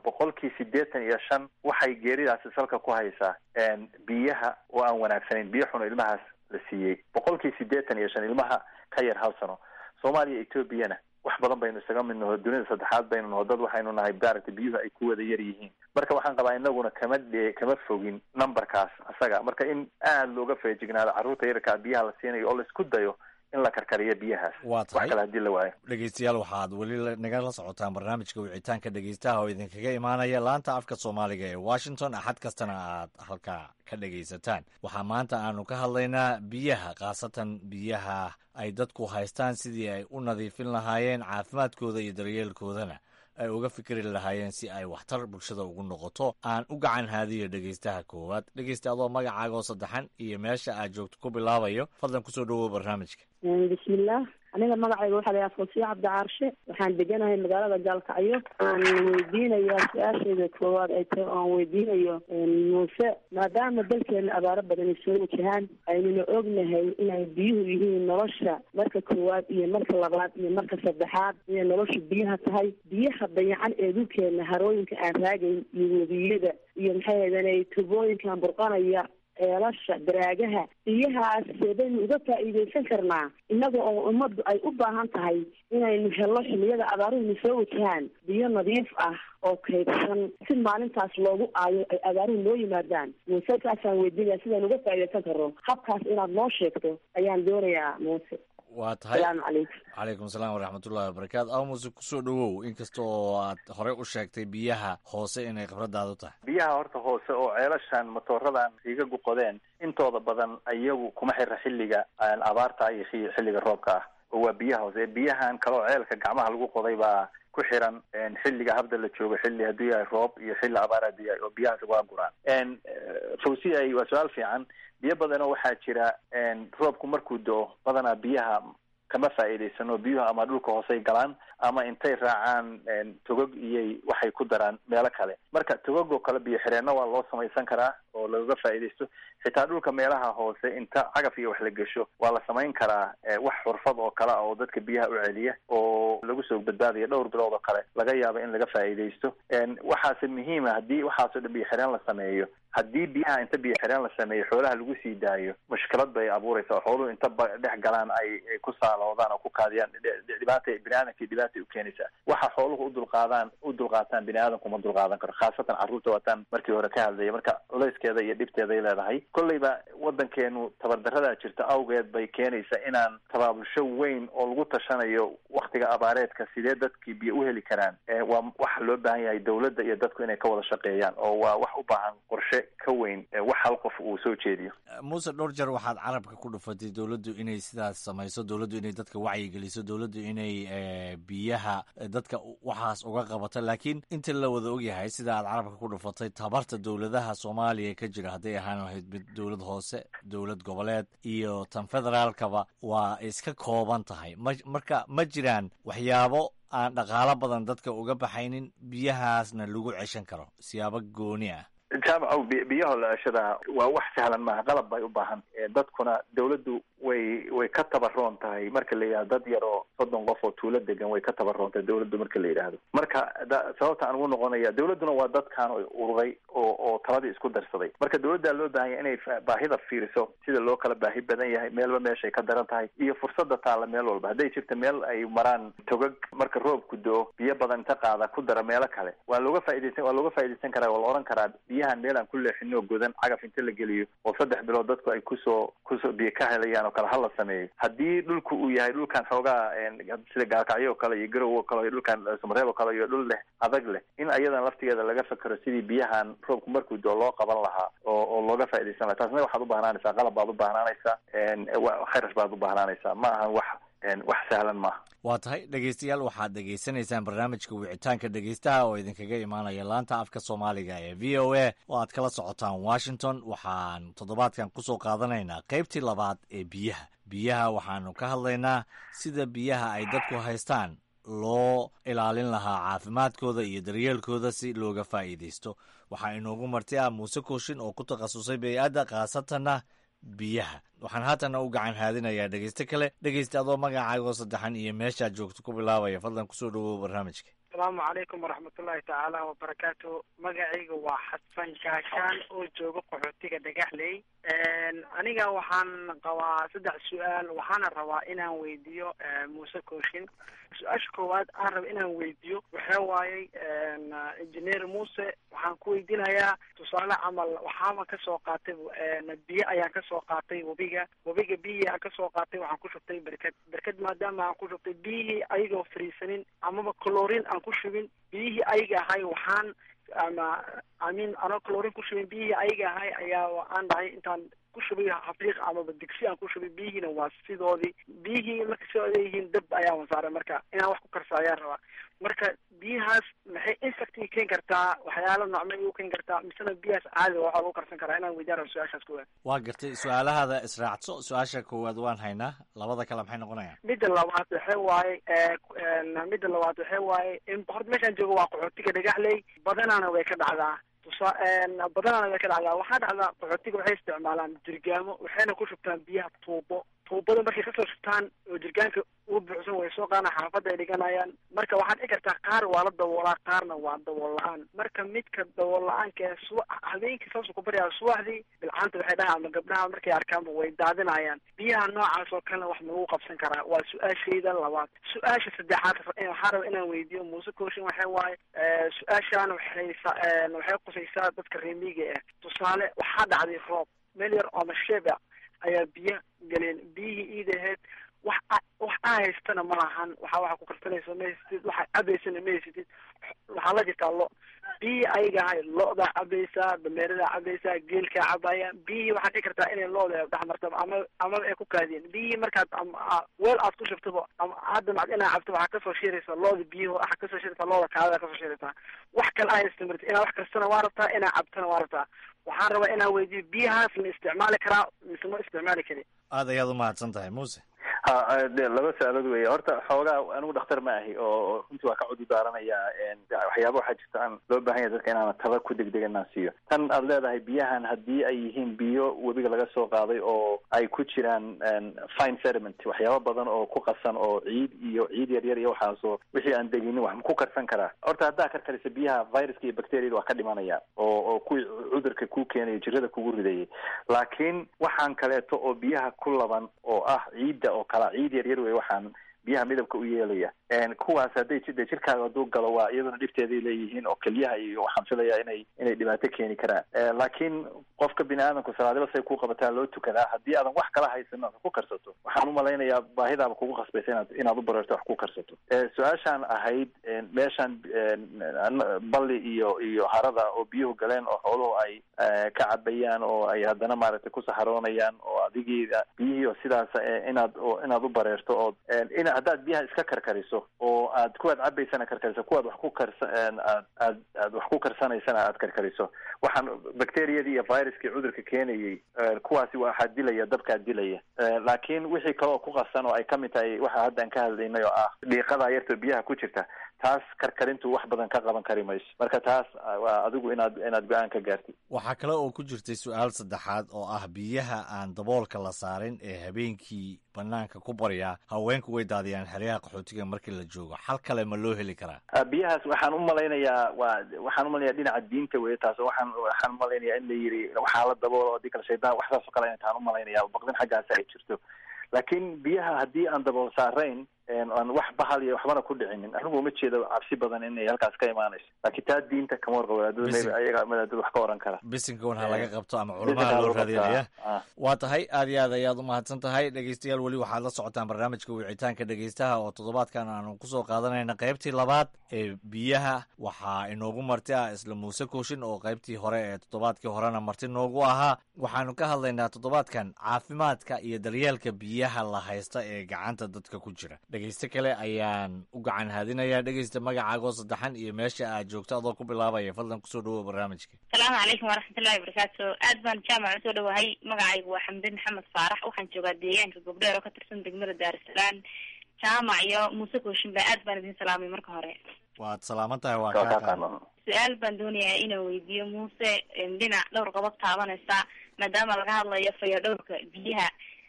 85% waxay geeridaasi salka ku haysaa biyaha oo aan wanaagsanayn biyo xun ilmahaas la siiyey 85% ilmaha ka yar hal sano Soomaaliya Ethiopiana wax badan baynu isaga mid nahay dunida saddexaad baynu nahay dad waxaynu nahay baarta biyuhu ay ku wada yar yihiin marka waxaan qabaa inaguna kama fogin numberkaas asaga marka in aad looga feejignaado carruurta yarka biyaha la siinayo oo la isku dayo in la karkariyo biyahaas wax kale hadii la waayo dhegeystayaal waxaad weli nagala socotaan barnaamijka wicitaanka dhegeystaha oo idinkaga imaanaya laanta afka Soomaaliga ee Washington axad kastana aad halka ka dhegeysataan waxaa maanta aanu ka hadlaynaa biyaha khaasatan biyaha ay dadku haystaan sidii ay u nadiifin lahaayeen caafimaadkooda iyo daryeelkoodana ay uga fikri lahaayeen si ay waxtar bulshada ugu noqoto aan u gacan haadiyo dhegeystaha koowaad dhegeysta adoo magacaaga oo saddexan iyo meesha aad joogto ku bilaabayo fadlan kusoo dhawow barnaamijka bismillah aniga magacayga waxaa la Fawsiya Cabdi Caarshe waxaan deganahay magaalada Gaalkacyo aan weydiinayaa su'aashayda koowaad ay tahay aan weydiinayo muuse maadaama dalkeena abaaro badan soo wajahaan aynuna ognahay inay biyuhu yihiin nolosha marka koowaad iyo marka labaad iyo marka saddexaad iyo nolosha biyaha tahay biyaha dayacan ee dhulkeena harooyinka aan raagayn iyo webiyada iyo maxay ahaydeen tubooyinkan burqanaya eelasha baraagaha biyahaas sidaynu uga faa'iideysan karnaa innaga oo ummaddu ay u baahan tahay inaynu helno xilliyada abaaruhu soo wajahaan biyo nadiif ah oo kaydsan si maalintaas loogu aayo ay abaaruhu noo yimaadaan muuse kaasaan weydiinaya sidaynu uga faa'iideysan karno habkaas inaad noo sheegto ayaan doonayaa muuse waa tahay salaamu calaykum calaykum asalaam waraxmatullahi wabarakaatu amuse kusoo dhawow inkasta oo aad horey u sheegtay biyaha hoose inay khibradaadu tahay biyaha horta hoose oo ceelashan matooradan igagu qodeen intooda badan iyagu kuma xira xilliga abaarta iyo xilliga roobka ah oo waa biyaha hoose biyahan kaloo ceelka gacmaha lagu qoday baa ku xiran xilliga habda la joogo xilli hadduu yahay roob iyo xilli abaar hadduu yahay oo biyahaas waa guraan Fawsiya waa su-aal fiican biyo badanoo waxaa jira roobku markuu do badanaa biyaha kama faa'iidaysano biyuhu ama dhulka hoosey galaan ama intay raacaan togog iyay waxay ku daraan meelo kale. marka togogoo kale biyo xireenna waa loo samaysan karaa oo looga faa'iidaysto. xitaa dhulka meelaha hoose inta cagaf iyo wax la gesho waa la samayn karaa wax xurfad oo kale oo dadka biyaha u celiya oo lagu soo badbaadiya dhowr bilood oo kale laga yaabo in laga faa'iidaysto. waxaase muhiima haddii waxaasoo dhan biyo xireen la sameeyo, haddii biyaha inta biyo xireen la sameeyo xoolaha lagu sii daayo mushkilad bay abuuraysaa oo xooluhu inta dhex galaan ay ku saaloodaan oo ku kaadiyaan dhibaata biniaadamkii dhibaatay u keenaysaa. waxa xooluhu u dulqaataan biniaadamku ma dulqaadan karo, khaasatan carruurta waataan markii hore ka hadlaya. marka culayskeeda iyo dhibteeday leedahay. kolleyba waddankeenu tabardaradaa jirta awgeed bay keenaysaa inaan tabaabulsho weyn oo lagu tashanayo waktiga abaareedka sidee dadkii biyo u heli karaan. waa waxa loo baahan yahay dawladda iyo dadku inay ka wada shaqeeyaan oo waa wax u baahan qorshe ka weyn wax hal qof uu soo jeediyo. muuse dhowr jeer waxaad carabka ku dhufatay dawladdu inay sidaas samayso, dawladdu inay dadka wacyigeliso, dawladdu inay biyaha dadka waxaas uga qabato. laakiin inta la wada ogyahay sida aad carabka ku dhufatay tabarta dawladaha soomaaliya ka jira hadday ahaan lahayd mid dawlad hoose, dawlad goboleed iyo tan federaalkaba waa iska kooban tahay. marka ma jiraan waxyaabo aan dhaqaalo badan dadka uga baxaynin biyahaasna lagu ceshan karo siyaabo gooni ah? jaamacow biyaha la ceshadaa waa wax sahlan maaha, qalab bay u baahan. dadkuna dawladdu way ka tabaroon tahay marka la yidhahdo dad yar oo 30 qof oo tuulo degan way ka tabaroon tahay dawladdu marka la yidhaahdo. marka sababta aan ugu noqonaya dawladduna waa dadkaan ururay oo taladii isku darsaday. marka dawladdaa loo baahan yahay inay baahida fiiriso sida loo kala baahi badan yahay, meelba meeshay ka daran tahay iyo fursadda taalla meel walba. hadday jirta meel ay maraan togag marka roobku do biyo badan inta qaada ku dara meelo kale waa looga faa'iidaysan karaa. waa la oran karaa biyahan meel aan ku leexino godan cagaf inta la geliyo oo 3 bilood dadku ay kusoo biyo ka helayaan oo kale hala sameeyo. haddii dhulku uu yahay dhulkan xoogaa sida gaalkacyo oo kale iyo garow oo kale iyo dhulkan samareeb oo kale iyo dhul leh adag leh in ayadan laftigeeda laga fakero sidii biyahan roobku markuu doo loo qaban lahaa oo looga faa'iidaysan lahaa. taasna waxaad u baahnanaysaa qalab baad u baahnanaysaa, kharash baad u baahnanaysaa. ma ahan wax sahlan maaha. waa tahay dhegaystayaal, waxaad dhegaysanaysaan barnaamijka wicitaanka dhegaystaha oo idinkaga imaanaya laanta afka soomaaliga ee v o a oo aad kala socotaan Washington. waxaan toddobaadkan kusoo qaadanaynaa qaybtii labaad ee biyaha waxaanu ka hadlaynaa sida biyaha ay dadku haystaan loo ilaalin lahaa caafimaadkooda iyo daryeelkooda si looga faa'iidaysto. waxaa inoogu marti muuse kooshin oo ku takhasusay bey'adda khaasatanna biyaha. waxaan haatana u gacan haadinayaa dhegeyste kale. dhegeyste adoo magacaagoo saddexan iyo meeshaad joogto ku bilaabaya, fadlan kusoo dhawow barnaamijka. asalaamu calaykum waraxmatullaahi tacaala wabarakaatu. magacayga waa xasan gaashaan oo jooga qaxootiga dhagaxley. aniga waxaan qabaa 3 su-aal waxaana rabaa inaan weydiiyo muuse kooshin. su-aasha koowaad aan raba inaan weydiiyo waxaa waayey engineer muuse, waxaan ku weydiinayaa tusaale camal waxaama kasoo qaatay biyo ayaan kasoo qaatay webiga biyihii aan kasoo qaatay waxaan ku shubtay berked maadaama aan ku shubtay biyihii ayagoo fariisanin amaba colorin aan ku shubin biyihii ayaga ahay waxaan anoo colorin ku shubin biyihii ayaga ahay ayaa aan dhahay intaan ku shubay xafiiq amaba digsi aan ku shubay biyihiina waa sidoodii. biyihii marka sidooda yihiin dab ayaan saaray marka inaan wax ku karsa ayaan rabaa. marka biyahaas maxay infecti keeni kartaa, waxyaalo noocmay u keeni kartaa misena biyahaas caadi waxaa lagu karsan karaa? inaan weydiin su-aashaas koowaad. waa gartay su-aalahaada israacso. su-aasha koowaad waan haynaa, labada kale maxay noqonayaan? midda labaad waxay waaye in horta meeshaan joogo waa qaxootiga dhagaxley, badanaana way ka dhacdaa. waxaa dhacdaa qaxootiga waxay isticmaalaan jirgaamo waxayna ku shubtaan biyaha tuubada markay kasoo shubtaan oo jirgaanka uu buuxsan way soo qaadaan xaafadda ay dhiganayaan. marka waxaad dhici kartaa qaar waa la daboolaa qaarna waa dabool la-aan. marka midka dabool la-aanka habeenkii saasuu ku baryaa subaxdii bilcaanta waxay dhahaa ama gabdhaha markay arkaanba way daadinayaan. biyaha noocaas oo kalena wax malagu qabsan karaa? waa su-aashayda labaad. su-aasha saddexaad waxaa raba inaan weydiiyo muuse kooshin waxay waaye su-aashaan waxay qusaysaa dadka reemiga ah. tusaale waxaa dhacday roob meel yar oo masheeba ayaa biyo galeen, biyihii iidaheed wax aa haystana ma lahan, waxa ku karsanaysa ma haysatid, waxa cabaysana ma haysatid. waxaa la jirtaa biyihii ayaga ahay lo-daa cabaysaa, dameeradaa cabaysaa, geelkaa cabaya. biyihii waxaad dhici kartaa inay lo-da dhexmartaba amaba ay ku kaadiyeen. biyihii markaad weel aad ku shubtaba ama hadda macd inaa cabto waxaa kasoo shiraysa lo-da biyihi waxaa kasoo shiraysaa lo-da kaadada kasoo shiraysaa. wax kale aa haysta marti inaa wax kastana waa rabtaa, inaa cabtana waa rabtaa. waxaan rabaa inaan weydiiyo biyahaas ma isticmaali karaa mise ma isticmaali kari? aad ayaad umahadsan tahay muuse. laba su-aalood wey. horta xoogaa anigu dhakhtar ma ahi oo runtii waa ka cudurdaaranaya waxyaaba waxaa jirta aan loo baahan yahay dadka inaana taba ku degdeg inaan siiyo. tan aad leedahay biyahan haddii ay yihiin biyo webiga laga soo qaaday oo ay ku jiraan fine sediment waxyaaba badan oo ku qasan oo ciid yaryar iyo waxaasoo wixii aan deginin wax ma ku karsan karaa. horta haddaa karkarisa biyaha viruska iyo bacteriada waa ka dhimanaya oo kuwii cudurka ku keenaya jirada kugu ridayay. laakiin waxaan kaleeto oo biyaha ku laban oo ah ciidda oo kala ciid yaryar wey waxaan biyaha midabka u yeelaya kuwaas hadday jirkaaga hadduu galo waa iyaduna dhibteeday leeyihiin oo kelyaha iyo waxaan filaya inay dhibaato keeni karaan. laakiin qofka bini aadamku salaadiba say ku qabataa loo tukadaa. haddii aadan wax kala haysan wax ku karsato waxaan umalaynayaa baahidaaba kugu khasbaysa inaad u bareerto wax ku karsato. su-aashaan ahayd meeshaan balli iyo harada oo biyuhu galeen oo xooluhu ay ka cabayaan oo ay haddana maaragtay ku saxaroonayaan oo adigii biyihii sidaas inaad u bareerto oo haddaad biyaha iska karkariso oo aad kuwaad cabaysana karkariso kuwaad wax ku aad wax ku karsanaysana aad karkariso waxaan bacteriyadii iyo viruskii cudurka keenayay kuwaasi waxaa dilaya dabkaa dilaya. laakiin wixii kale oo ku qasan oo ay kamid tahay waxa hadda aan ka hadlaynay oo ah dhiiqadaa yarta biyaha ku jirta taas karkarintu wax badan ka qaban kari mayso. marka taas waa adigu inaad go-aan ka gaartid. waxaa kale oo ku jirtay su-aal saddexaad oo ah biyaha aan daboolka la saarin ee habeenkii banaanka ku baryaa haweenku way daadiyaan xeryaha qaxootiga markii la joogo. xal kale ma loo heli karaa? biyahaas waxaan umalaynayaa dhinaca diinta wey taas. waxaan umalaynayaa in la yiri waxaa la daboolo hadii kale shaydaan waxsaas oo kale intaan umalaynaya baqdin xaggaasi ay jirto. laakiin biyaha haddii aan dabool saarayn aan wax bahal iyo waxbana ku dhicinin anigu uma jeedo cabsi badan inay halkaas ka imaanayso. laakiin taa diinta kama warqabo ayaga madaadad wax ka oran kara. bisinka un ha laga qabto ama culamaha loo raadinaya. waa tahay aad iyo aad ayaad umahadsan tahay. dhegeystayaal weli waxaad la socotaan barnaamijka wicitaanka dhegeystaha oo toddobaadkan aanu kusoo qaadanayna qaybtii labaad ee biyaha. waxaa inoogu marti ah isla muuse kooshin oo qaybtii hore ee toddobaadkii horena marti noogu ahaa. waxaanu ka hadlaynaa toddobaadkan caafimaadka iyo daryeelka biyaha la haysta ee gacanta dadka ku jira. dhegeyste kale ayaan u gacan haadinayaa. dhegeysta magacaagoo saddexan iyo meesha aad joogto adoo ku bilaabaya fadlan kusoo dhawow barnaamijka. asalaamu calaykum waraxmatullahi wabarakaatu. aad baan jaamac usoo dhawahay. magacaygu waa xamdan maxamed faarax. waxaan joogaa deegaanka gobdheer oo ka tirsan degmada daarusalaam. jaamac iyo muuse kooshinba aad baan idin salaamay marka hore. waad salaaman tahay. waa kaa su-aal baan doonayaa inaan weydiiyo muuse dhinac dhowr qodob taabanaysa maadaama laga hadlayo fayadhowrka biyaha.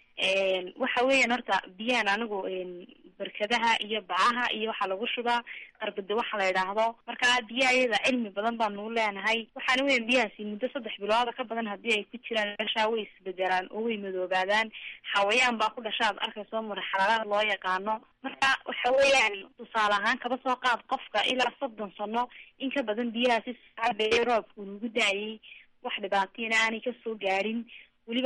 waxa weeyaan horta biyahan anigu barkadaha iyo bacaha iyo waxaa lagu shubaa qarbada waxa la yidhaahdo. marka biyaha iyada cilmi badan baanu leenahay. waxaana weyan biyahaasi muddo 3 bilooda ka badan hadii ay ku jiraan meesha way isbedelaan oo way madoobaadaan. xawayaan baa ku dhashaad arkayso marxaladaha loo yaqaano. marka waxa weeyaan tusaale ahaan kaba soo qaad qofka ilaa 30 sano in ka badan biyahaasi saacadii roobku ugu daayay wax dhibaatayna aanay ka soo gaarin. weliba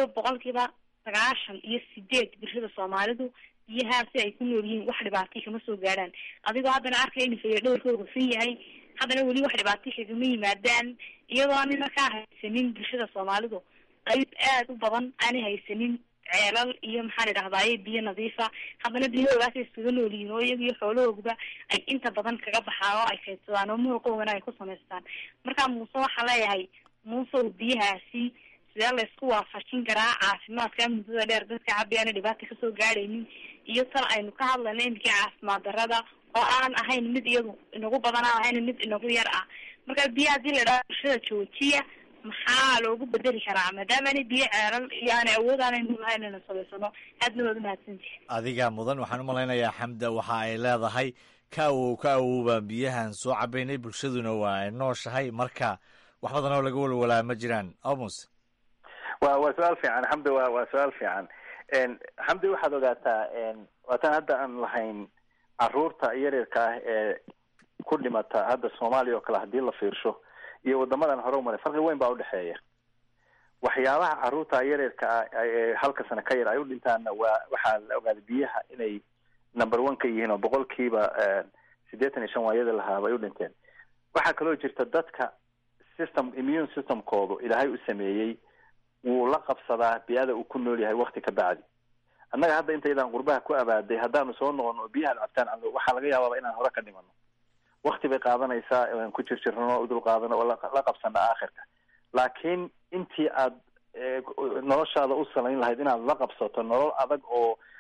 98% bulshada Soomaalidu biyahaasi ay ku nool yihiin wax dhibaatay kama soo gaaraan. adigoo haddana arkay in fayadhowrkoodu fin yahay haddana weli wax dhibaatay kagama yimaadaan iyadoo aan markaa haysanin bulshada Soomaalidu qayb aad u badan aanay haysanin ceelal iyo maxaan idhahdaa biyo nadiifa. haddana biyahoodaas isugu nool yihiin oo iyaga iyo xoolahooduba ay inta badan kaga baxaan oo ay kaydsadaan oo muruqoodana ay ku samaystaan. marka muuse waxaa leeyahay muuse biyahaasi sidee la isku waafajin karaa caafimaadka muddada dheer dadka cabayaan dhibaato kasoo gaadhaynin iyo tan aynu ka hadlayna inkii caafimaad darrada oo aan ahayn mid iyadu inagu badan aan ahayn mid inagu yar ah. marka biyaha hadii la idhaha bulshada joojiya maxaa loogu bedeli karaa maadaama aanay biyo ceelal iyo aanay awood aanaynu lahayn inaynu samaysano. aadna waad umahadsantihi. adigaa mudan. waxaan umalaynayaa xamda waxa ay leedahay ka awow baan biyahan soo cabaynay bulshaduna waa ay nooshahay marka wax badan oo laga walwalaa ma jiraan. amus waa su-aal fiican xamdi. waa su-aal fiican. xamdi waxaad ogaataa waatan hadda aan lahayn caruurta yaryarka ah ee ku dhimata hadda Soomaaliya oo kale hadii la fiirsho iyo wadamadan hore umare farqi weyn baa udhexeeya. waxyaabaha caruurta yaryarka ah ee halka sano ka yar ay u dhintaanna waxaa la ogaaday biyaha inay number 1 ka yihiin oo boqolkiiba 85 waayada lahaaba ay u dhinteen. waxaa kaloo jirta dadka immune systemkoodu ilaahay u sameeyey wuu la qabsadaa biyada uu ku nool yahay waqti ka bacdi. annaga hadda intaydan qurbaha ku abaaday haddaanu soo noqono oo biyaha cabtaan waxaa laga yaabaa inaan hore ka dhimano. waqti bay qaadanaysaa aan ku jirjirno udul qaadano oo la qabsana aakhirka. laakiin intii aad noloshaada u salayn lahayd inaad la qabsato nolol adag oo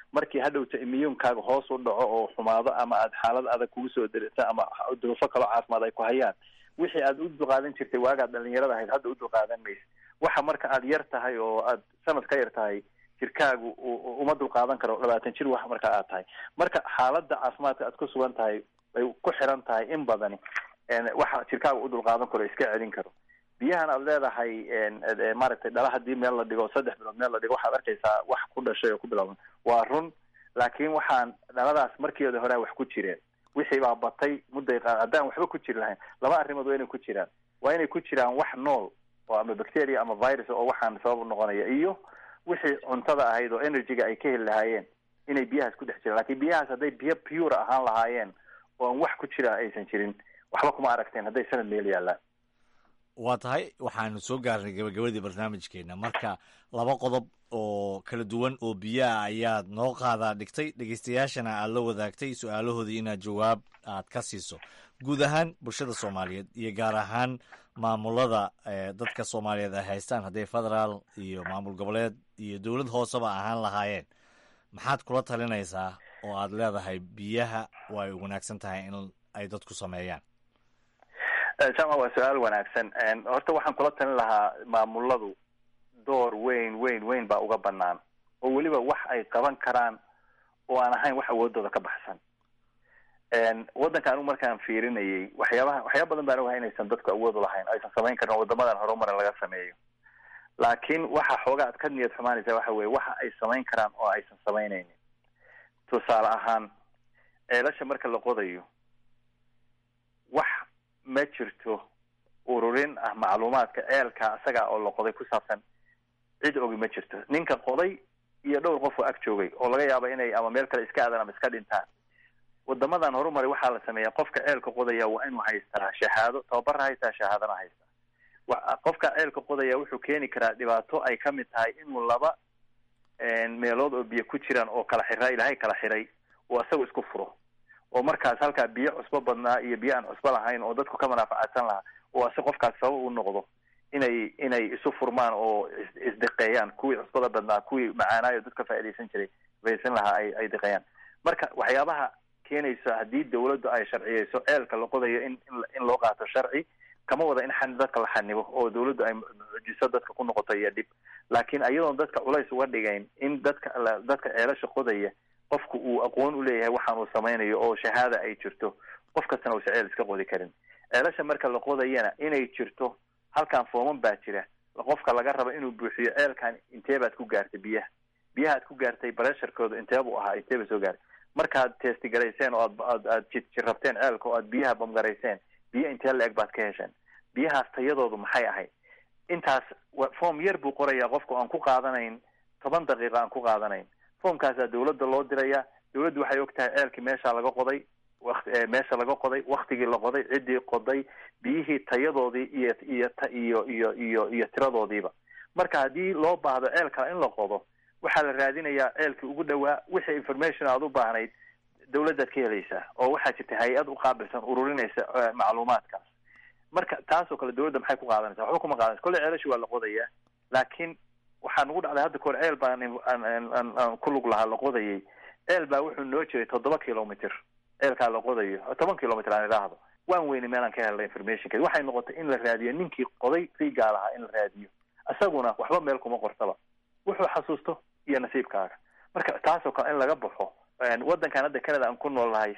markii hadhowta immuunkaaga hoos u dhaco oo xumaado ama aad xaalad adag kugu soo dirita ama duruufo kaloo caafimaad ay ku hayaan wixii aad u dulqaadan jirtay waagaad dhalinyarada ahayd hadda u dulqaadan maysa. waxa marka aad yar tahay oo aad sanad ka yar tahay jirkaagu uma dulqaadan karo 20 jir wax marka aad tahay. marka xaaladda caafimaadka aad ku sugan tahay ay ku xiran tahay in badan waxa jirkaagu u dulqaadan karo iska celin karo. biyahan aad leedahay maaragtay dhala hadii meel la dhigo 3 bilood meel la dhigo waxaad arkaysaa wax ku dhashay oo ku bilowdan waa run, laakiin waxaan dhaladaas markeeda hore wax ku jireen wixii baa batay mudday haddaan waxba ku jiri lahayn laba arrimood waa inay ku jiraan. waa inay ku jiraan wax nool oo ama bacteria ama virus oo waxaan sabab noqonaya iyo wixii cuntada ahayd oo energy-ga ay ka heli lahaayeen inay biyahaas ku dhex jiraan. laakiin biyahaas hadday biyo pure ahaan lahaayeen oo aan wax ku jira aysan jirin waxba kuma aragteen hadday sanad meel yaallaan. waa tahay waxaanu soo gaarnay gabagabadii barnaamijkeena. marka laba qodob oo kala duwan oo biyaha ayaad noo qaadaa dhigtay, dhegeystayaashana aad la wadaagtay su-aalahoodii inaad jawaab aad ka siiso. guud ahaan bulshada soomaaliyeed iyo gaar ahaan maamulada dadka soomaaliyeed ay haystaan hadday federaal iyo maamul goboleed iyo dowlad hooseba ahaan lahaayeen, maxaad kula talinaysaa oo aad leedahay biyaha waa ay wanaagsan tahay in ay dadku sameeyaan? jamac waa su-aal wanaagsan. horta waxaan kula talin lahaa maamuladu door weyn baa uga banaan oo weliba wax ay qaban karaan oo aan ahayn wax awoodooda ka baxsan. waddanka anigu markaan fiirinayay waxyaaba badan baan ogahay inaysan dadku awood u lahayn, aysan samayn karin waddamadan horumar laga sameeyo. laakiin waxa xoogaa aad ka niyad xumaanaysa waxa weeye waxa ay samayn karaan oo aysan samaynaynin. tusaale ahaan ceelasha marka la qodayo wax ma jirto ururin ah macluumaadka ceelka isaga oo la qoday ku saabsan cid ogi ma jirto. ninka qoday iyo dhowr qof oo ag joogay oo laga yaabo inay ama meel kale iska aadaan ama iska dhintaan. wadamadan horumari waxaa la sameeyaa qofka ceelka qodaya waa inuu haystaa shahaado, tababarna haystaa, shahaadana haystaa. qofka ceelka qodaya wuxuu keeni karaa dhibaato ay ka mid tahay inuu 2 meelood oo biyo ku jiraan oo kala xiraa ilaahay kala xiray oo isagu isku furo oo markaas halkaa biyo cusbo badnaa iyo biyo aan cusbo lahayn oo dadku ka manaaficadsan lahaa oo ase qofkaas sabab u noqdo inay isu furmaan oo isdiqeeyaan, kuwii cusbada badnaa kuwii macaanaayo dadka faa'iidaysan jiray baysan lahaa ay diqeeyaan. marka waxyaabaha keenayso haddii dawladdu ay sharciyeyso ceelka la qodayo in loo qaato sharci, kama wada in dadka la xanibo oo dawladdu ay mucjiso dadka ku noqoto iyo dhib, laakiin ayadoon dadka culays uga dhigayn in dadka ceelasha qodaya qofku uu aqoon u leeyahay waxaan uu samaynayo oo shahaada ay jirto, qof kastana uusan ceel iska qodi karin. ceelasha marka la qodayana inay jirto halkan fooman baa jira qofka laga rabo inuu buuxiyo ceelkan intee baad ku gaartay biyahaad ku gaartay pressurekooda intee buu ahaa, intee ba soo gaaray. markaad testigarayseen oo aad jirrabteen ceelka oo aad biyaha bamgarayseen biyo intee la-eg baad ka hesheen, biyahaas tayadoodu maxay ahayd. intaas foom yar buu qorayaa qofku aan ku qaadanayn 10 daqiiqa aan ku qaadanayn. foomkaasaa dawladda loo diraya, dawladdu waxay og tahay ceelkii meesha laga qoday waktigii la qoday, ciddii qoday, biyihii tayadoodii iyo tiradoodiiba. marka haddii loo baahdo ceel kale in la qodo waxaa la raadinayaa ceelkii ugu dhawaa, wixii information aad u baahnayd dawladdaad ka helaysaa oo waxaa jirta hay-ad u qaabilsan ururinaysa macluumaadkaas. marka taasoo kale dawladda maxay ku qaadanaysa? waxba kuma qaadanaysa. kolley ceelashi waa la qodayaa, laakiin waxaa nagu dhacday hadda kahor ceel baan aan ku lug lahaa la qodayay. ceel baa wuxuu noo jiray 7 kilomitr ceelkaa la qodayo 10 kilomitr aan idhaahdo. waan weyne meelaan ka helnay informationkeed. waxay noqotay in la raadiyo ninkii qoday riigaa lahaa in la raadiyo, isaguna waxba meel kuma qortaba, wuxuu xasuusto iyo nasiibkaaga. marka taasoo kale in laga baxo. waddankan hadda Canada aan ku noolahay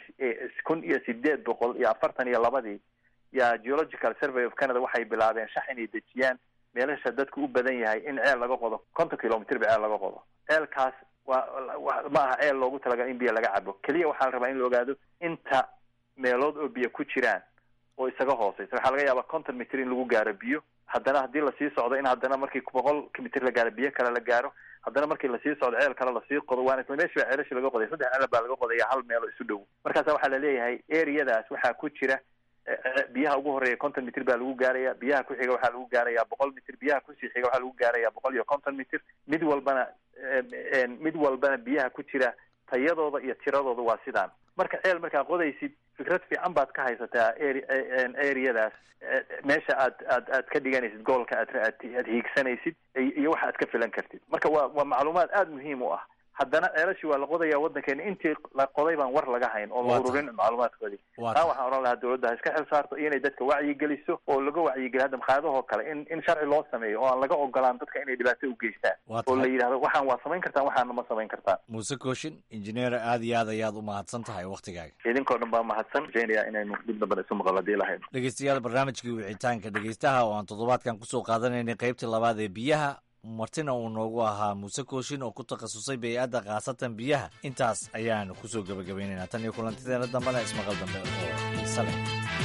1842 yaa Geological Survey of Canada waxay bilaabeen shax inay dejiyaan meelasha dadku u badan yahay in ceel laga qodo 50 kilomitr ceel laga qodo. ceelkaas ma aha ceel loogu talagalay in biyo laga cabo keliya, waxaa la rabaa in la ogaado inta meelood oo biyo ku jiraan oo isaga hooseysa. waxaa laga yaabaa 50 mitr in lagu gaaro biyo, haddana haddii lasii socdo in haddana markii 100 mitr la gaaro biyo kale la gaaro, haddana markii lasii socdo ceel kale lasii qodo. waana isla meesha baa ceelasha laga qoday, 3 ceel baa laga qodaya hal meelo isu dhow. markaasa waxaa la leeyahay areadaas waxaa ku jira biyaha ugu horeeya 50 mitr baa lagu gaaraya, biyaha ku xiga waxaa lagu gaaraya 100 mitr, biyaha kusii xiga waxaa lagu gaaraya 150 mitr. mid walbana biyaha ku jira tayadooda iyo tiradooda waa sidaan. marka ceel markaa qodaysid fikrad fiican baad ka haysataa areadaas meesha aad ka dhiganaysid goolka aad hiigsanaysid iyo waxa aad ka filan kartid. marka waa macluumaad aada muhiim u ah haddana ceelashii waa la qodaya waddankeena intii la qoday baan war laga hayn oo la ururin macluumaadkoodii taa waxaan oran lahaa dawladda ha iska xil saarto iyo inay dadka wacyigeliso oo laga wacyigeliyo hadda makhaayadahoo kale in sharci loo sameeyo oo aan laga ogolaan dadka inay dhibaato u geystaan oo la yidhahdo waxaan waa samayn kartaan waxaana ma samayn kartaan. muuse kooshin injineer aad iyo aad ayaad u mahadsan tahay waktigaaga. idinkoo dhan baa mahadsan rajeynaya inaynu dib dambana isu maqal hadii lahayn. dhegeystayaal barnaamijkii wicitaanka dhegeystaha oo aan toddobaadkan kusoo qaadanaynay qaybtii labaad ee biyaha martina uu noogu ahaa muuse kooshin oo ku takhasusay bey-adda khaasatan biyaha. intaas ayaanu kusoo gebagabaynaynaa tan iyo kulantideena dambena ismaqal dambe oo xiise leh.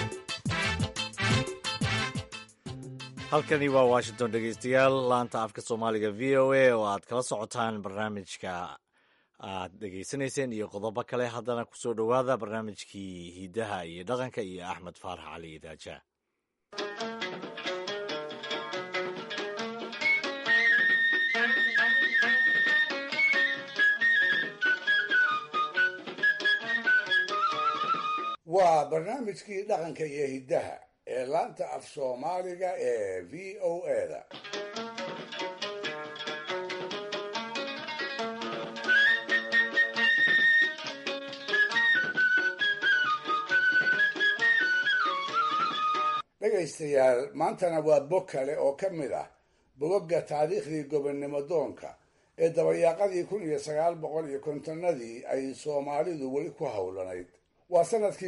halkani waa washington dhegeystayaal laanta afka soomaaliga v o a oo aad kala socotaan barnaamijka aad dhegeysanayseen iyo qodobo kale. haddana kusoo dhowaada barnaamijkii hidaha iyo dhaqanka iyo axmed faarax cali idaaja. waa barnaamijkii dhaqanka iyo hiddaha ee laanta af soomaaliga ee v o a-da. dhegaystayaal maantana waa bog kale oo ka mid ah bogagga taariikhdii gobonnimo doonka ee dabayaaqadii 1950-nadii ay soomaalidu weli ku howlanayd. waa sanadkii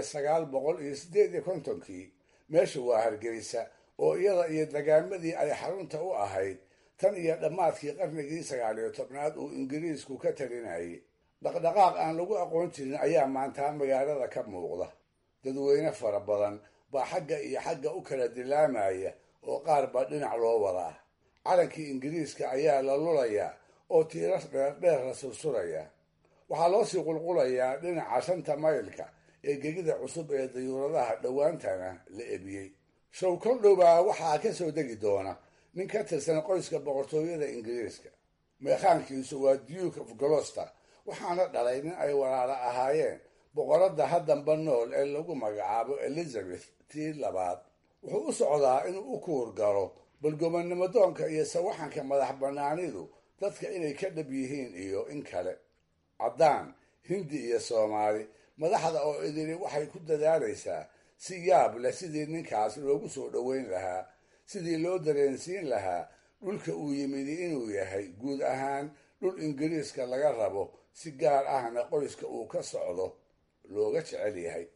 1958 meeshu waa Hargeysa oo iyada iyo dagaamadii ay xarunta u ahayd tan iyo dhammaadkii qarnigii 19aad uu ingiriisku ka talinayay. dhaqdhaqaaq aan lagu aqoon jirin ayaa maanta magaalada ka muuqda. dadweyne fara badan baa xagga iyo xagga u kala dilaamaya oo qaar baa dhinac loo wadaa. calankii ingiriiska ayaa la lulayaa oo tiirar dheerdheer la sursuraya. waxaa loo sii qulqulayaa dhinaca 5 maylka ee gegida cusub ee dayuuradaha dhowaantana la ebiyey. show kol dhowbaa waxaa ka soo degi doona nin ka tirsan qoyska boqortooyada ingiriiska. meekhaankiisu waa Duke of Gloucester, waxaana dhalay nin ay walaalo ahaayeen boqoradda haddanba nool ee lagu magacaabo Elizabeth tii labaad. wuxuu u socdaa inuu u kuur galo bal gobonnimo doonka iyo sawaxanka madax bannaanidu dadka inay ka dhab yihiin iyo in kale. caddaan, hindi iyo soomaali madaxda oo idili waxay ku dadaalaysaa si yaab leh sidii ninkaas loogu soo dhoweyn lahaa, sidii loo dareensiin lahaa dhulka uu yimidi inuu yahay guud ahaan dhul ingiriiska laga rabo, si gaar ahna qoyska uu ka socdo looga jecel yahay.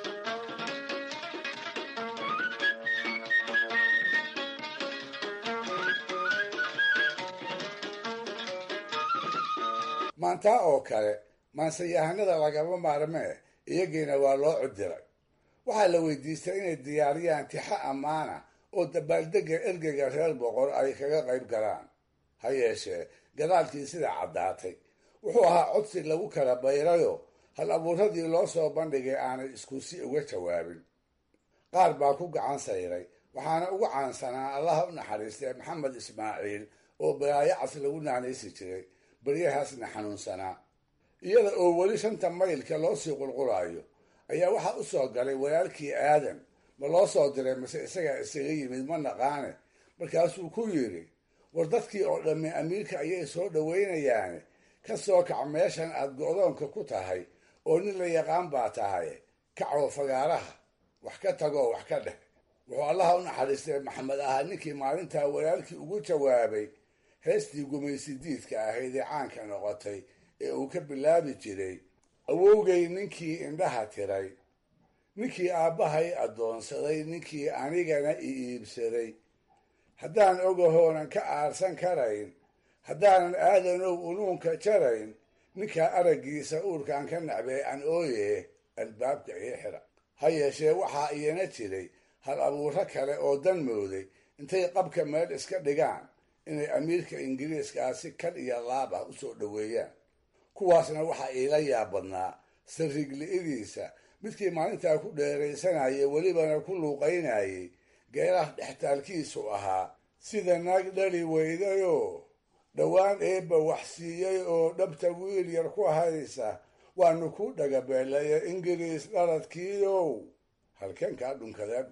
maanta oo kale maansayahanada lagama maarmee iyagiina waa loo codiray. waxaa la weydiistay inay diyaariyaan tixo ammaana oo dabaaldega ergeyga reer boqor ay kaga qayb galaan. ha yeeshee gadaalkii sida caddaatay wuxuu ahaa codsi lagu kala bayrayo hal abuuradii loo soo bandhigay aanay isku si uga jawaabin. qaar baa ku gacan sayray, waxaana ugu caansanaa allaha u naxariistay maxamed ismaaciil oo balaayacas lagu naanaysi jiray, baryahaasna xanuunsanaa. iyada oo weli 5 maylka loo sii qulqulayo ayaa waxaa u soo galay walaalkii aadan. ma loo soo diray mase isagaa isaga yimid ma naqaane. markaasuu ku yidhi, war dadkii oo dhammi amiirka ayay soo dhowaynayaane ka soo kac meeshan aad go'doonka ku tahay oo nin la yaqaan baa tahay, kacoo fagaaraha wax ka tagoo wax ka dheh. wuxuu allaha u naxariistay maxamed ahaa ninkii maalintaa walaalkii ugu jawaabay heestii gumaysi diidka ahayd ee caanka noqotay ee uu ka bilaabi jiray: awowgay ninkii indhaha tiray, ninkii aabbahay addoonsaday, ninkii anigana i iibsaday. haddaan ogahoonan ka aarsan karayn, haddaanan aadanow unuunka jarayn, ninkaa araggiisa uurkaan ka nacbay an ooye albaabka ii xira. ha yeeshee waxaa iyana jiray hal abuuro kale oo dan mooday intay qabka meel iska dhigaan inay amiirka ingiriiska si kal iyo laab ah u soo dhoweeyaan. kuwaasna waxaa iila yaab badnaa sarrigli'idiisa midkii maalintaa ku dheeraysanayay welibana ku luuqaynayay geeraha dhextaalkiisu ahaa: sida naag dhali weydayoo dhowaan eebba wax siiyey oo dhabta wiil yar ku haysa, waanu ku dhagabeelaya ingiriis dhaladkiiow halkeen kaa dhunkadeen.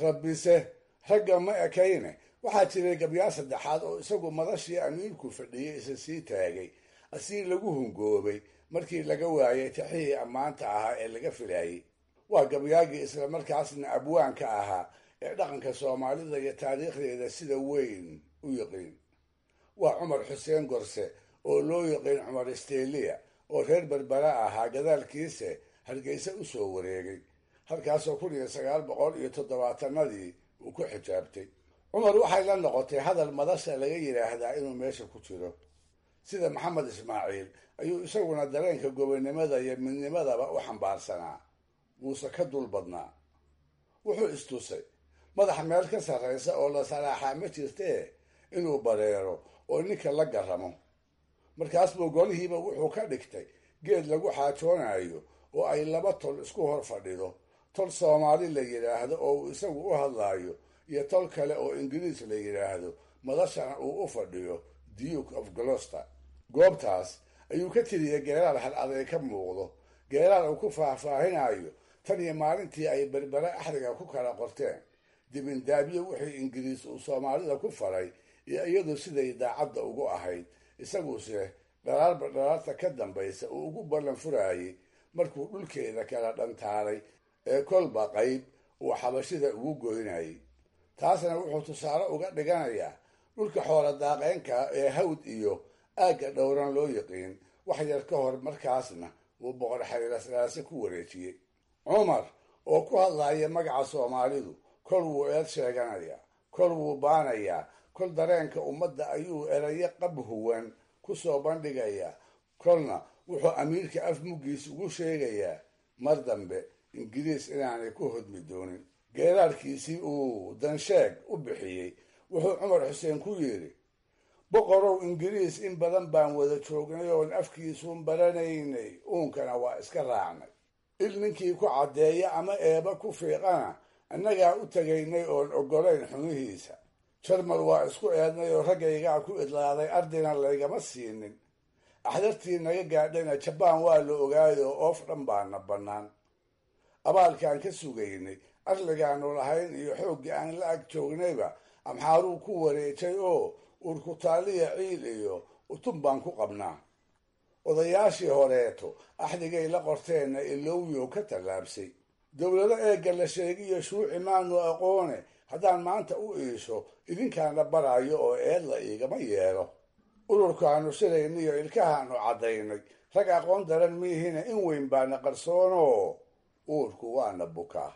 rabbise ragga ma ekayne waxaa jiray gabyaal saddexaad oo isagu madashii amiirku fadhiyey isa sii taagay asii lagu hungoobay markii laga waayay tixihii ammaanta ahaa ee laga filayay. waa gabyaagii islamarkaasna abwaanka ahaa ee dhaqanka soomaalida iyo taariikhdeeda sida weyn u yaqiin. waa cumar xuseen gorse oo loo yaqiin cumar isteeliya oo reer berbera ahaa, gadaalkiise hargeysa u soo wareegay, halkaasoo 1970 uu ku xijaabtay. cumar waxay la noqotay hadal madasha laga yidhaahdaa inuu meesha ku jiro. sida maxamed ismaaciil ayuu isaguna dareenka gobonnimada iyo midnimadaba u xambaarsanaa, wuuse ka dul badnaa. wuxuu istusay madaxa meel ka sarraysa oo la salaaxaa ma jirtee inuu bareero oo ninka la garamo. markaas buu golihiiba wuxuu ka dhigtay geed lagu xaajoonayo oo ay laba tol isku hor fadhido, tol soomaali la yidhaahdo oo uu isagu u hadlaayo iyo tol kale oo ingiriis la yidhaahdo, madashana uu u fadhiyo Duke of Gloucester. goobtaas ayuu ka tiriyay geeraal hal aday ka muuqdo, geeraal uu ku faahfaahinayo tan iyo maalintii ay berbere axriga ku kala qorteen, dibindaabyo wixii ingiriis uu soomaalida ku faray iyo iyadu siday daacadda ugu ahayd, isaguse dhalaarba dhalaarta ka dambaysa uu ugu ballan furayay markuu dhulkeeda kala dhantaalay ee kolba qayb uu xabashida ugu goynayay. taasna wuxuu tusaale uga dhiganayaa dhulka xoola daaqeenka ee hawd iyo aagga dhowran loo yaqiin, wax yar ka hor markaasna uu boqor xaylasraase ku wareejiyey. cumar oo ku hadlaya magaca soomaalidu kol wuu eed sheeganayaa, kol wuu baanayaa, kol dareenka ummadda ayuu erayo qab huwan ku soo bandhigayaa, kolna wuxuu amiirka af muggiis ugu sheegayaa mar dambe ingiriis inaanay ku hodmi doonin. geeraarkiisii uu dansheeg u bixiyey wuxuu cumar xuseen ku yidhi, boqorow ingiriis in badan baan wada joognay oon afkiisuun baranaynay, uunkana waa iska raacnay. il ninkii ku caddeeya ama eeba ku fiiqana annagaa u tegaynay oon oggolayn xumihiisa. jarmal waa isku eednay oo raggaygaa ku idlaaday, ardina laygama siinin. axdartii naga gaadhayna jabaan waa la ogaayoo oof dhan baana bannaan. abaalkaan ka sugaynay arligaanu lahayn iyo xooggii aan la ag joognayba amxaaruu ku wareejay oo urkutaaliya ciil iyo utun baan ku qabnaa. odayaashii horeeto axdigay la qorteenna ilowyow ka tallaabsay. dowlado eegga la sheegiyo shuuci maanu aqoone, haddaan maanta u iisho idinkaana barayo oo eedla iigama yeelo. ururkaanu shirayniyo ilkahaanu caddaynay, rag aqoon daran miihina in weyn baana qarsoonoo uurku waana bukaa.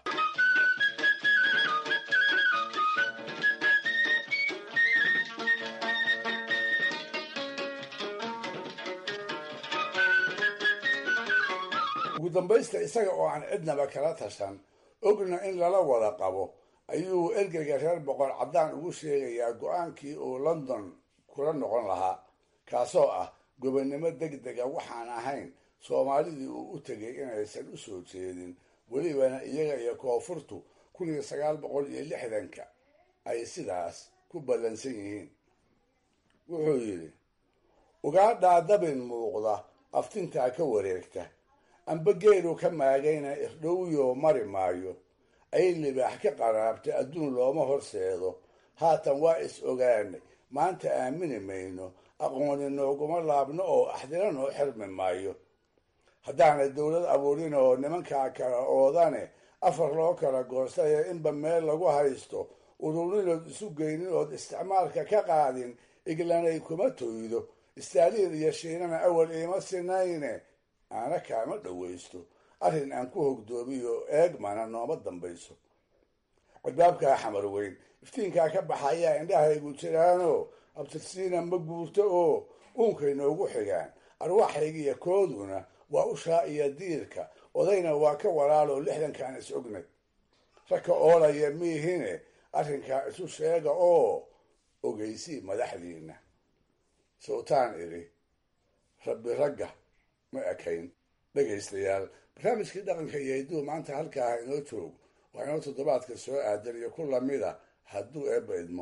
ugu dambaysta isaga oo aan cidnaba kala tashan, ogna in lala wada qabo, ayuu ergeyga reer boqor caddaan ugu sheegayaa go-aankii uu london kula noqon lahaa, kaasoo ah gobonnimo deg dega waxaan ahayn soomaalidii uu u tegay inaysan u soo jeedin, welibana iyaga iyo koonfurtu 1960 ay sidaas ku ballansan yihiin. wuxuu yidhi, ugaadhaa dabin muuqda aftintaa ka wareegta, amba geelu ka maagayna irdhowyo mari maayo, ay libaax ka qaraabta adduun looma horseedo. haatan waa is ogaanay, maanta aamini mayno, aqooni nooguma laabno oo axdina noo xirmi maayo. haddaanay dowlad abuurin oo nimankaa kala oodane afar loo kala goostaye inba meel lagu haysto, ururinood isu geynin ood isticmaalka ka qaadin, iglanay kuma toydo, istaaliin iyo shiinana awal iima sinayne, aana kaama dhowaysto, arrin aan ku hogdoomiyo eegmana nooma dambayso. albaabkaa xamar weyn iftiinkaa ka baxayaa indhahaygu jiraanoo abtirsiina ma guurto oo uunkay noogu xigaan, arwaaxaygiiyo kooduna waa ushaa iyo diirka, odayna waa ka walaaloo 60kan is ognay. ragka oolaya miihine arrinkaa isu sheega oo ogeysii madaxdiinna. sowtaan idhi rabbi ragga ma ekayn. dhegaystayaal, barnaamijkii dhaqanka iyo hidduu maanta halkaa inoo joog, waa inoo toddobaadka soo aadan iyo ku lamida hadduu eebba idmo.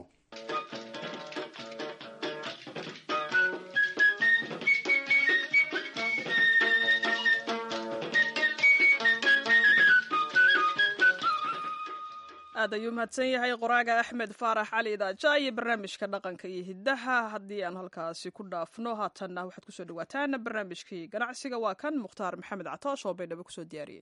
aad ayuu mahadsan yahay qoraaga axmed faarax cali idaaja iyo barnaamijka dhaqanka iyo hiddaha. haddii aan halkaasi ku dhaafno haatanna waxaad kusoo dhawaataan barnaamijkii ganacsiga. waa kan mukhtaar maxamed catoosh oo baydhabo kusoo diyaariyey.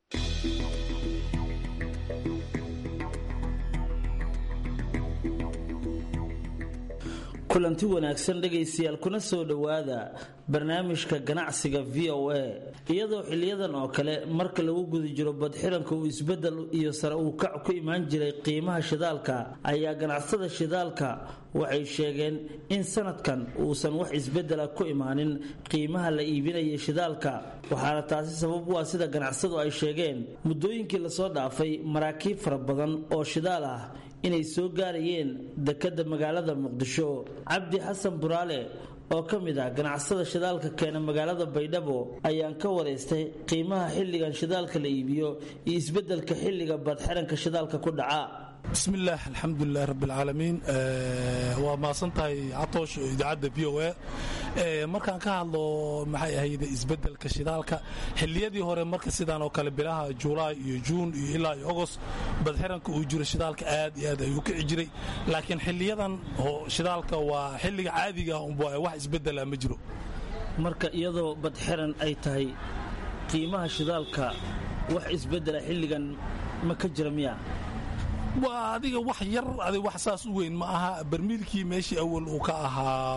kulanti wanaagsan dhegaystayaal, kuna soo dhowaada barnaamijka ganacsiga v o a. iyadoo xiliyadan oo kale marka lagu guda jiro badxiranka uu isbedel iyo sare uu kac ku imaan jiray qiimaha shidaalka, ayaa ganacsada shidaalka waxay sheegeen in sanadkan uusan wax isbedela ku imaanin qiimaha la iibinaya shidaalka. waxaana taasi sabab u ah sida ganacsadu ay sheegeen muddooyinkii lasoo dhaafay maraakiib fara badan oo shidaal ah inay soo gaarayeen dekedda magaalada muqdisho. cabdi xasan buraale oo ka mid ah ganacsada shidaalka keena magaalada baydhabo ayaan ka wareystay qiimaha xilligan shidaalka la iibiyo iyo isbeddelka xilliga badxiranka shidaalka ku dhaca. bismillaah alxamdulilah rabbilcaalamiin. waa mahadsantahay catoosh oo idaacadda v o a. markaan ka hadlo maxay ahayd isbeddelka shidaalka xilliyadii hore marka sidaan oo kale bilaha julaay iyo juun iyo ilaa iyo ogost badxiranka uu jiro shidaalka aad iyo aad ayuu kici jiray. laakiin xiliyadan shidaalka waa xilliga caadiga unba wax isbeddela ma jiro. marka iyadoo badxiran ay tahay qiimaha shidaalka wax isbeddela xilligan ma ka jira miya? waa adiga wax yar, wax saas u weyn ma aha. barmiilkii meeshii awal uu ka ahaa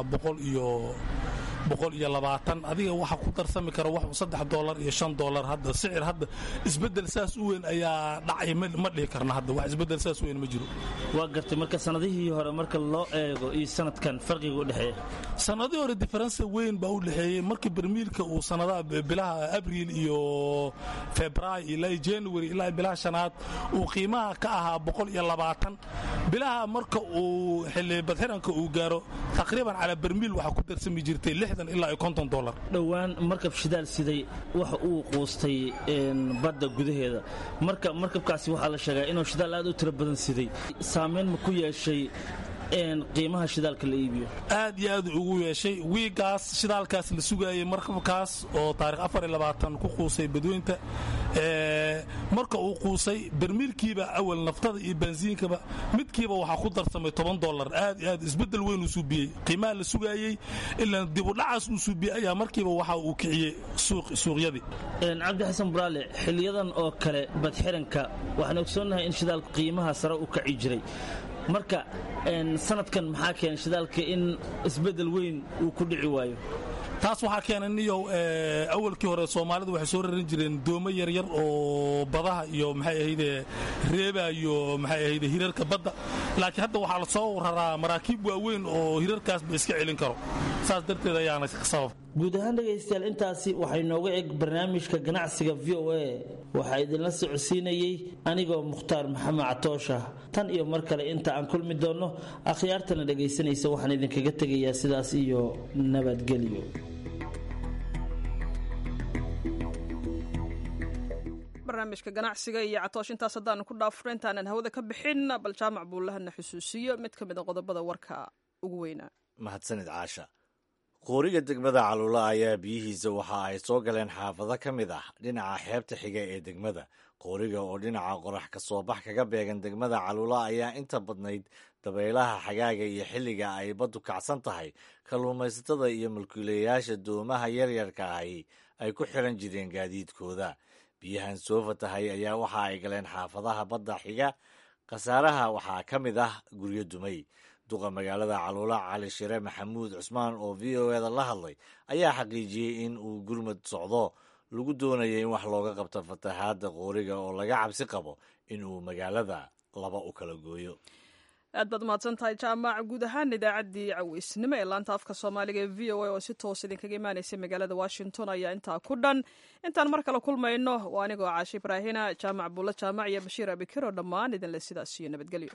$120 adiga waxa ku darsami kara wax $3 iyo $5 hadda sicir hadda isbedel saas u weyn ayaa dhacay ma dhihi karna hadda wax isbedel saas weyn ma jiro. waa gartay marka sanadihii hore marka loo eego iyo sanadkan farqiga u dhaxeeya. sanadihii hore difference weyn baa u dhaxeeyay markii barmiilka uu sanadaha bilaha abriil iyo february ilaa january ilaa bilaha shanaad uu qiimaha ka ahaa $120 bilaha marka uu xilli badxiranka uu gaaro taqriiban cala barmiil waxa ku darsami jirtay ilaa $50. dhowaan markab shidaal siday waxa uu quustay badda gudaheeda. marka markabkaasi waxaa la sheegaa inuu shidaal aad u tiro badan siday. saameyn ma ku yeeshay qiimaha shidaalka la iibiyo? aad iyo aad ugu yeeshay. wiigaas shidaalkaas la sugaayay markabkaas oo taarikh 24 ku quusay badweynta. marka uu quusay barmiilkiiba awal naftada iyo bensiinkaba midkiiba waxaa ku darsamay $10. aad iyo aad isbedel weyn uu suubiyey qiimaha la sugaayay. ilaa dib u dhacaas uu suubiyey ayaa markiiba waxa uu kiciyey suuqyadii. cabdi xasan buraale, xiliyadan oo kale badxiranka waxaan ogsoonnahay in shidaalka qiimaha sare u kaci jiray. marka sanadkan maxaa keenay shidaalka in isbedel weyn uu ku dhici waayo? taas waxaa keenay niyow awalkii hore Soomaalidu waxay soo rarin jireen doomo yaryar oo badaha iyo maxay ahayd reeba iyo maxay ahayd hirarka badda. laakiin hadda waxaa la soo raraa maraakiib waaweyn oo hirarkaas ba iska celin karo. saas darteed ayaana sabab. guud ahaan dhegaystayaal, intaasi waxay nooga eg barnaamijka ganacsiga v o a. waxaa idinla socodsiinayey anigoo mukhtaar maxamed catoosha. tan iyo mar kale inta aan kulmi doonno, akhyaartana dhegaysanaysa waxaan idinkaga tegayaa sidaas iyo nabadgelyo. barnaamijka ganacsiga iyo catoosh intaas haddaanu ku dhaafno intaanan hawada ka bixin, bal jaamac buulahana xusuusiyo mid ka mid a qodobada warka ugu weynaa. mahadsanid caasha. qooriga degmada caluula ayaa biyihiisa waxa ay soo galeen xaafado ka mid ah dhinaca xeebta xiga ee degmada. qooriga oo dhinaca qorax ka soo bax kaga beegan degmada caluula ayaa inta badnayd dabaylaha xagaaga iyo xilliga ay baddu kacsan tahay kalluumaysatada iyo mulkiilayaasha doomaha yaryarka ahi ay ku xiran jireen gaadiidkooda. biyahan soo fatahay ayaa waxa ay galeen xaafadaha badda xiga. khasaaraha waxaa ka mid ah guryo dumay. duqa magaalada caluula cali shire maxamuud cusmaan oo v o eda la hadlay ayaa xaqiijiyey in uu gurmad socdo lagu doonaya in wax looga qabto fatahaadda qooriga oo laga cabsi qabo in uu magaalada laba u kala gooyo. aad baad mahadsan tahay jaamac. guud ahaan idaacaddii caweysnimo ee laanta afka soomaaliga ee v o a oo si toos idinkaga imaanaysay magaalada washington ayaa intaa ku dhan. intaan mar kale kulmayno waa anigoo caashi ibraahina, jaamac buulla jaamac iyo bashiir abikir oo dhammaan idinle sidaas iyo nabadgelyo.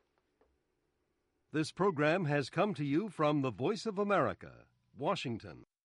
This program has come to you from the Voice of America, Washington.